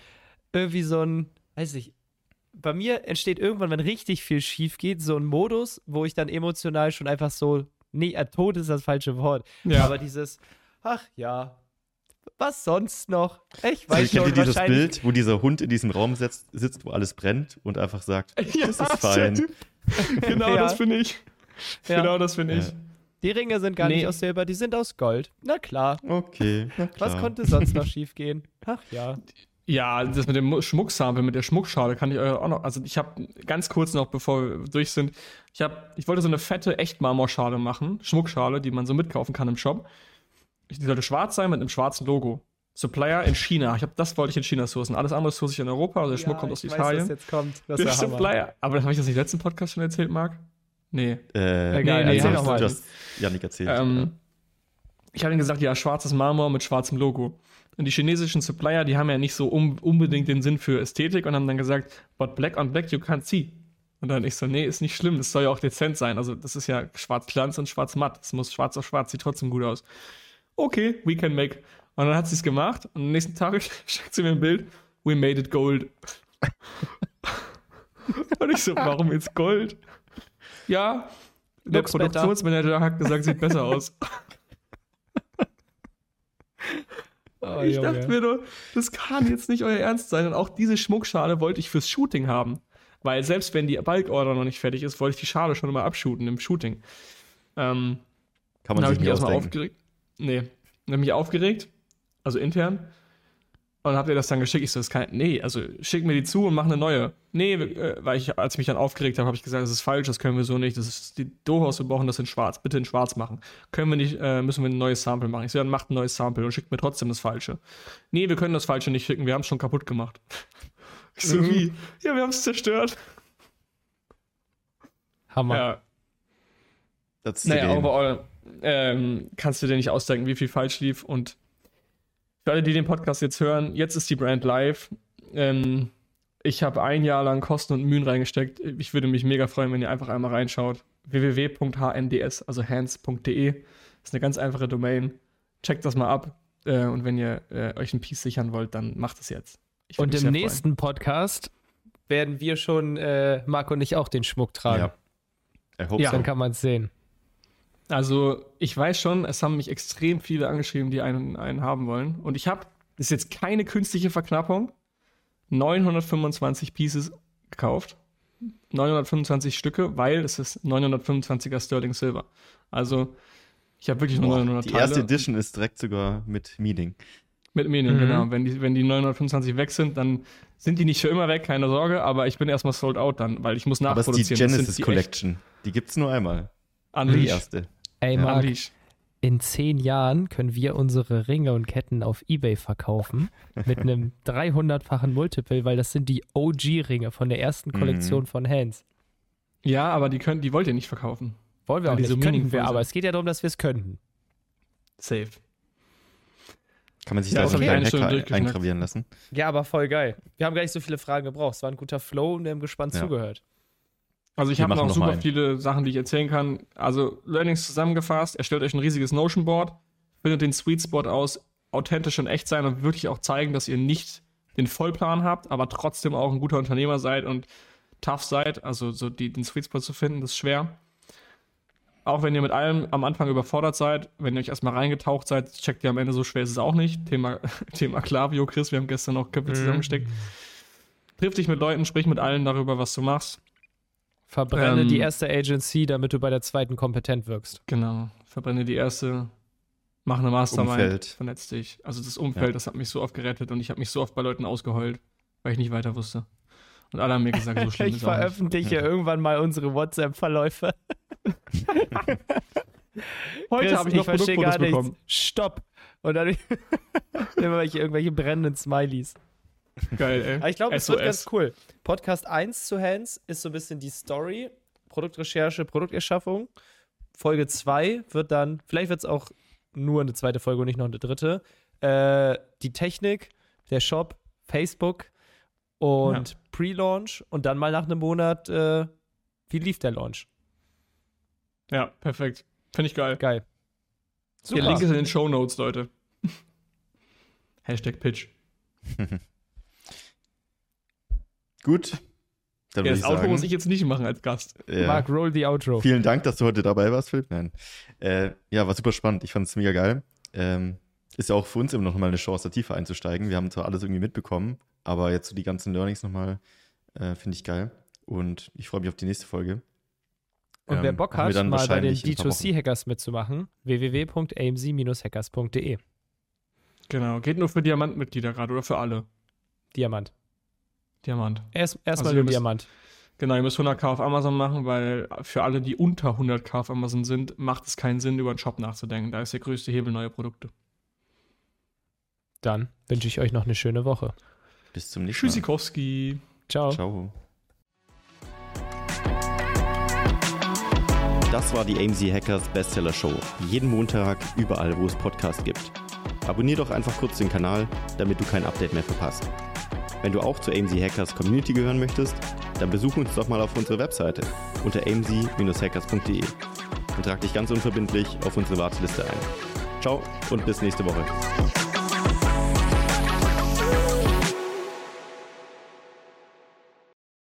[SPEAKER 2] weiß ich, bei mir entsteht irgendwann, wenn richtig viel schief geht, so ein Modus, wo ich dann emotional schon einfach so, tot ist das falsche Wort, aber dieses, ach ja, was sonst noch? Ich weiß
[SPEAKER 1] schon, kennt ihr dieses Bild, wo dieser Hund in diesem Raum sitzt, wo alles brennt und einfach sagt, das ist fein.
[SPEAKER 3] Genau, das bin ich. Ja. Genau, das bin ich.
[SPEAKER 2] Die Ringe sind gar nicht aus Silber, die sind aus Gold. Na klar.
[SPEAKER 1] Okay, na klar.
[SPEAKER 2] Was konnte sonst noch schief gehen? Ach ja.
[SPEAKER 3] Ja, das mit dem Schmucksample, mit der Schmuckschale kann ich euch auch noch, also ich habe ganz kurz noch, bevor wir durch sind, ich wollte so eine fette Echtmarmorschale machen, Schmuckschale, die man so mitkaufen kann im Shop. Die sollte schwarz sein mit einem schwarzen Logo. Supplier in China. Das wollte ich in China sourcen. Alles andere source ich in Europa, also der Schmuck kommt aus Italien.
[SPEAKER 2] Was jetzt kommt. Das
[SPEAKER 3] der Supplier. Aber habe ich das nicht im letzten Podcast schon erzählt, Marc? Nee.
[SPEAKER 2] Egal, erzähl noch mal.
[SPEAKER 1] Du hast Janik erzählt.
[SPEAKER 3] Ich habe ihm gesagt, ja, schwarzes Marmor mit schwarzem Logo. Und die chinesischen Supplier, die haben ja nicht so unbedingt den Sinn für Ästhetik und haben dann gesagt, but black on black you can't see. Und dann ich so, nee, ist nicht schlimm, das soll ja auch dezent sein. Also das ist ja schwarz Glanz und schwarz matt. Es muss schwarz auf schwarz, sieht trotzdem gut aus. Okay, we can make. Und dann hat sie es gemacht und am nächsten Tag schickt sie mir ein Bild, we made it gold. Und ich so, warum jetzt Gold? Ja, der Produktionsmanager hat gesagt, sieht besser aus.
[SPEAKER 2] Oh,
[SPEAKER 3] ich dachte mir nur, das kann jetzt nicht euer Ernst sein. Und auch diese Schmuckschale wollte ich fürs Shooting haben. Weil selbst wenn die Bulk-Order noch nicht fertig ist, wollte ich die Schale schon immer abshooten im Shooting.
[SPEAKER 1] Kann man sich nicht ausdenken.
[SPEAKER 3] Aufgeregt. Nee, dann habe mich aufgeregt, also intern. Und habt ihr das dann geschickt? Ich so, also schick mir die zu und mach eine neue. Nee, weil als ich mich dann aufgeregt habe, habe ich gesagt, das ist falsch, das können wir so nicht. Das ist die Dohaus, wir brauchen das in schwarz. Bitte in schwarz machen. Können wir nicht, müssen wir ein neues Sample machen. Ich so, dann macht ein neues Sample und schickt mir trotzdem das Falsche. Nee, wir können das Falsche nicht schicken, wir haben es schon kaputt gemacht. Ich so, wie? Ja, wir haben es zerstört.
[SPEAKER 2] Hammer.
[SPEAKER 3] Ja.
[SPEAKER 1] Das
[SPEAKER 3] naja, overall kannst du dir nicht ausdenken, wie viel falsch lief und Für alle, die den Podcast jetzt hören, jetzt ist die Brand live. Ich habe ein Jahr lang Kosten und Mühen reingesteckt. Ich würde mich mega freuen, wenn ihr einfach einmal reinschaut. www.hnds, also hands.de. Ist eine ganz einfache Domain. Checkt das mal ab. Und wenn ihr euch ein Piece sichern wollt, dann macht es jetzt.
[SPEAKER 2] Und im nächsten Podcast werden wir schon, Marc und ich, auch den Schmuck tragen.
[SPEAKER 1] Ja.
[SPEAKER 2] Dann kann man es sehen.
[SPEAKER 3] Also, ich weiß schon, es haben mich extrem viele angeschrieben, die einen haben wollen. Und ich habe, das ist jetzt keine künstliche Verknappung, 925 Pieces gekauft. 925 Stücke, weil es ist 925er Sterling Silver. Also, ich habe wirklich nur 900 Teile.
[SPEAKER 1] Die erste Edition ist direkt sogar mit Meaning.
[SPEAKER 3] Mit Meaning, genau. Wenn die 925 weg sind, dann sind die nicht für immer weg, keine Sorge. Aber ich bin erstmal sold out dann, weil ich muss nachproduzieren.
[SPEAKER 1] Aber es ist die Genesis Collection. Die gibt's nur einmal.
[SPEAKER 3] Unleash.
[SPEAKER 1] Die erste.
[SPEAKER 2] Ey, Marc, in 10 Jahren können wir unsere Ringe und Ketten auf eBay verkaufen mit einem 300-fachen Multiple, weil das sind die OG-Ringe von der ersten Kollektion von Hands.
[SPEAKER 3] Ja, aber die wollt ihr nicht verkaufen.
[SPEAKER 2] Wollen wir auch nicht, könnten wir, aber es geht ja darum, dass wir es könnten.
[SPEAKER 3] Safe.
[SPEAKER 1] Kann man sich da wieder einen Hacker eingravieren lassen?
[SPEAKER 2] Ja, aber voll geil. Wir haben gar nicht so viele Fragen gebraucht. Es war ein guter Flow und wir haben gespannt zugehört.
[SPEAKER 3] Also ich habe noch super viele Sachen, die ich erzählen kann. Also Learnings zusammengefasst, erstellt euch ein riesiges Notion-Board, findet den Sweet Spot aus, authentisch und echt sein und wirklich auch zeigen, dass ihr nicht den Vollplan habt, aber trotzdem auch ein guter Unternehmer seid und tough seid. Also so den Sweet Spot zu finden, das ist schwer. Auch wenn ihr mit allem am Anfang überfordert seid, wenn ihr euch erstmal reingetaucht seid, checkt ihr am Ende, so schwer ist es auch nicht. Thema Klaviyo, Chris, wir haben gestern noch Köpfe zusammengesteckt. Triff dich mit Leuten, sprich mit allen darüber, was du machst.
[SPEAKER 2] Verbrenne die erste Agency, damit du bei der zweiten kompetent wirkst.
[SPEAKER 3] Genau. Verbrenne die erste, mach eine Mastermind, vernetz dich. Also das Umfeld, das hat mich so oft gerettet und ich habe mich so oft bei Leuten ausgeheult, weil ich nicht weiter wusste. Und alle haben mir gesagt, so schlimm ist
[SPEAKER 2] Ich veröffentliche irgendwann mal unsere WhatsApp-Verläufe.
[SPEAKER 3] Heute habe ich noch Produktfotos bekommen.
[SPEAKER 2] Stopp. Und dann immer irgendwelche brennenden Smileys.
[SPEAKER 3] Geil, ey.
[SPEAKER 2] Aber ich glaube, es wird ganz cool. Podcast 1 zu Hands ist so ein bisschen die Story, Produktrecherche, Produkterschaffung. Folge 2 wird dann, vielleicht wird es auch nur eine zweite Folge und nicht noch eine dritte, die Technik, der Shop, Facebook und Pre-Launch und dann mal nach einem Monat, wie lief der Launch?
[SPEAKER 3] Ja, perfekt. Finde ich geil.
[SPEAKER 2] Geil.
[SPEAKER 3] Super. Der Link ist in den Shownotes, Leute. #Pitch.
[SPEAKER 1] Gut. Dann
[SPEAKER 3] das Outro muss ich jetzt nicht machen als Gast.
[SPEAKER 2] Ja. Marc, roll the Outro.
[SPEAKER 1] Vielen Dank, dass du heute dabei warst, Philipp. Nein. Ja, war super spannend. Ich fand es mega geil. Ist ja auch für uns immer noch mal eine Chance, da tiefer einzusteigen. Wir haben zwar alles irgendwie mitbekommen, aber jetzt so die ganzen Learnings nochmal finde ich geil. Und ich freue mich auf die nächste Folge.
[SPEAKER 2] Und wer Bock hat, mal bei den D2C-Hackers mitzumachen, www.amc-hackers.de.
[SPEAKER 3] Genau, geht nur für Diamant-Mitglieder gerade oder für alle?
[SPEAKER 2] Diamant. Erstmal nur Diamant.
[SPEAKER 3] Genau, ihr müsst 100k auf Amazon machen, weil für alle, die unter 100k auf Amazon sind, macht es keinen Sinn, über einen Shop nachzudenken. Da ist der größte Hebel neue Produkte.
[SPEAKER 2] Dann wünsche ich euch noch eine schöne Woche.
[SPEAKER 1] Bis zum nächsten Mal.
[SPEAKER 3] Tschüssikowski.
[SPEAKER 2] Ciao.
[SPEAKER 1] Ciao. Das war die AMC Hackers Bestseller Show. Jeden Montag, überall, wo es Podcasts gibt. Abonnier doch einfach kurz den Kanal, damit du kein Update mehr verpasst. Wenn du auch zur AMC Hackers Community gehören möchtest, dann besuch uns doch mal auf unserer Webseite unter amc-hackers.de und trag dich ganz unverbindlich auf unsere Warteliste ein. Ciao und bis nächste Woche.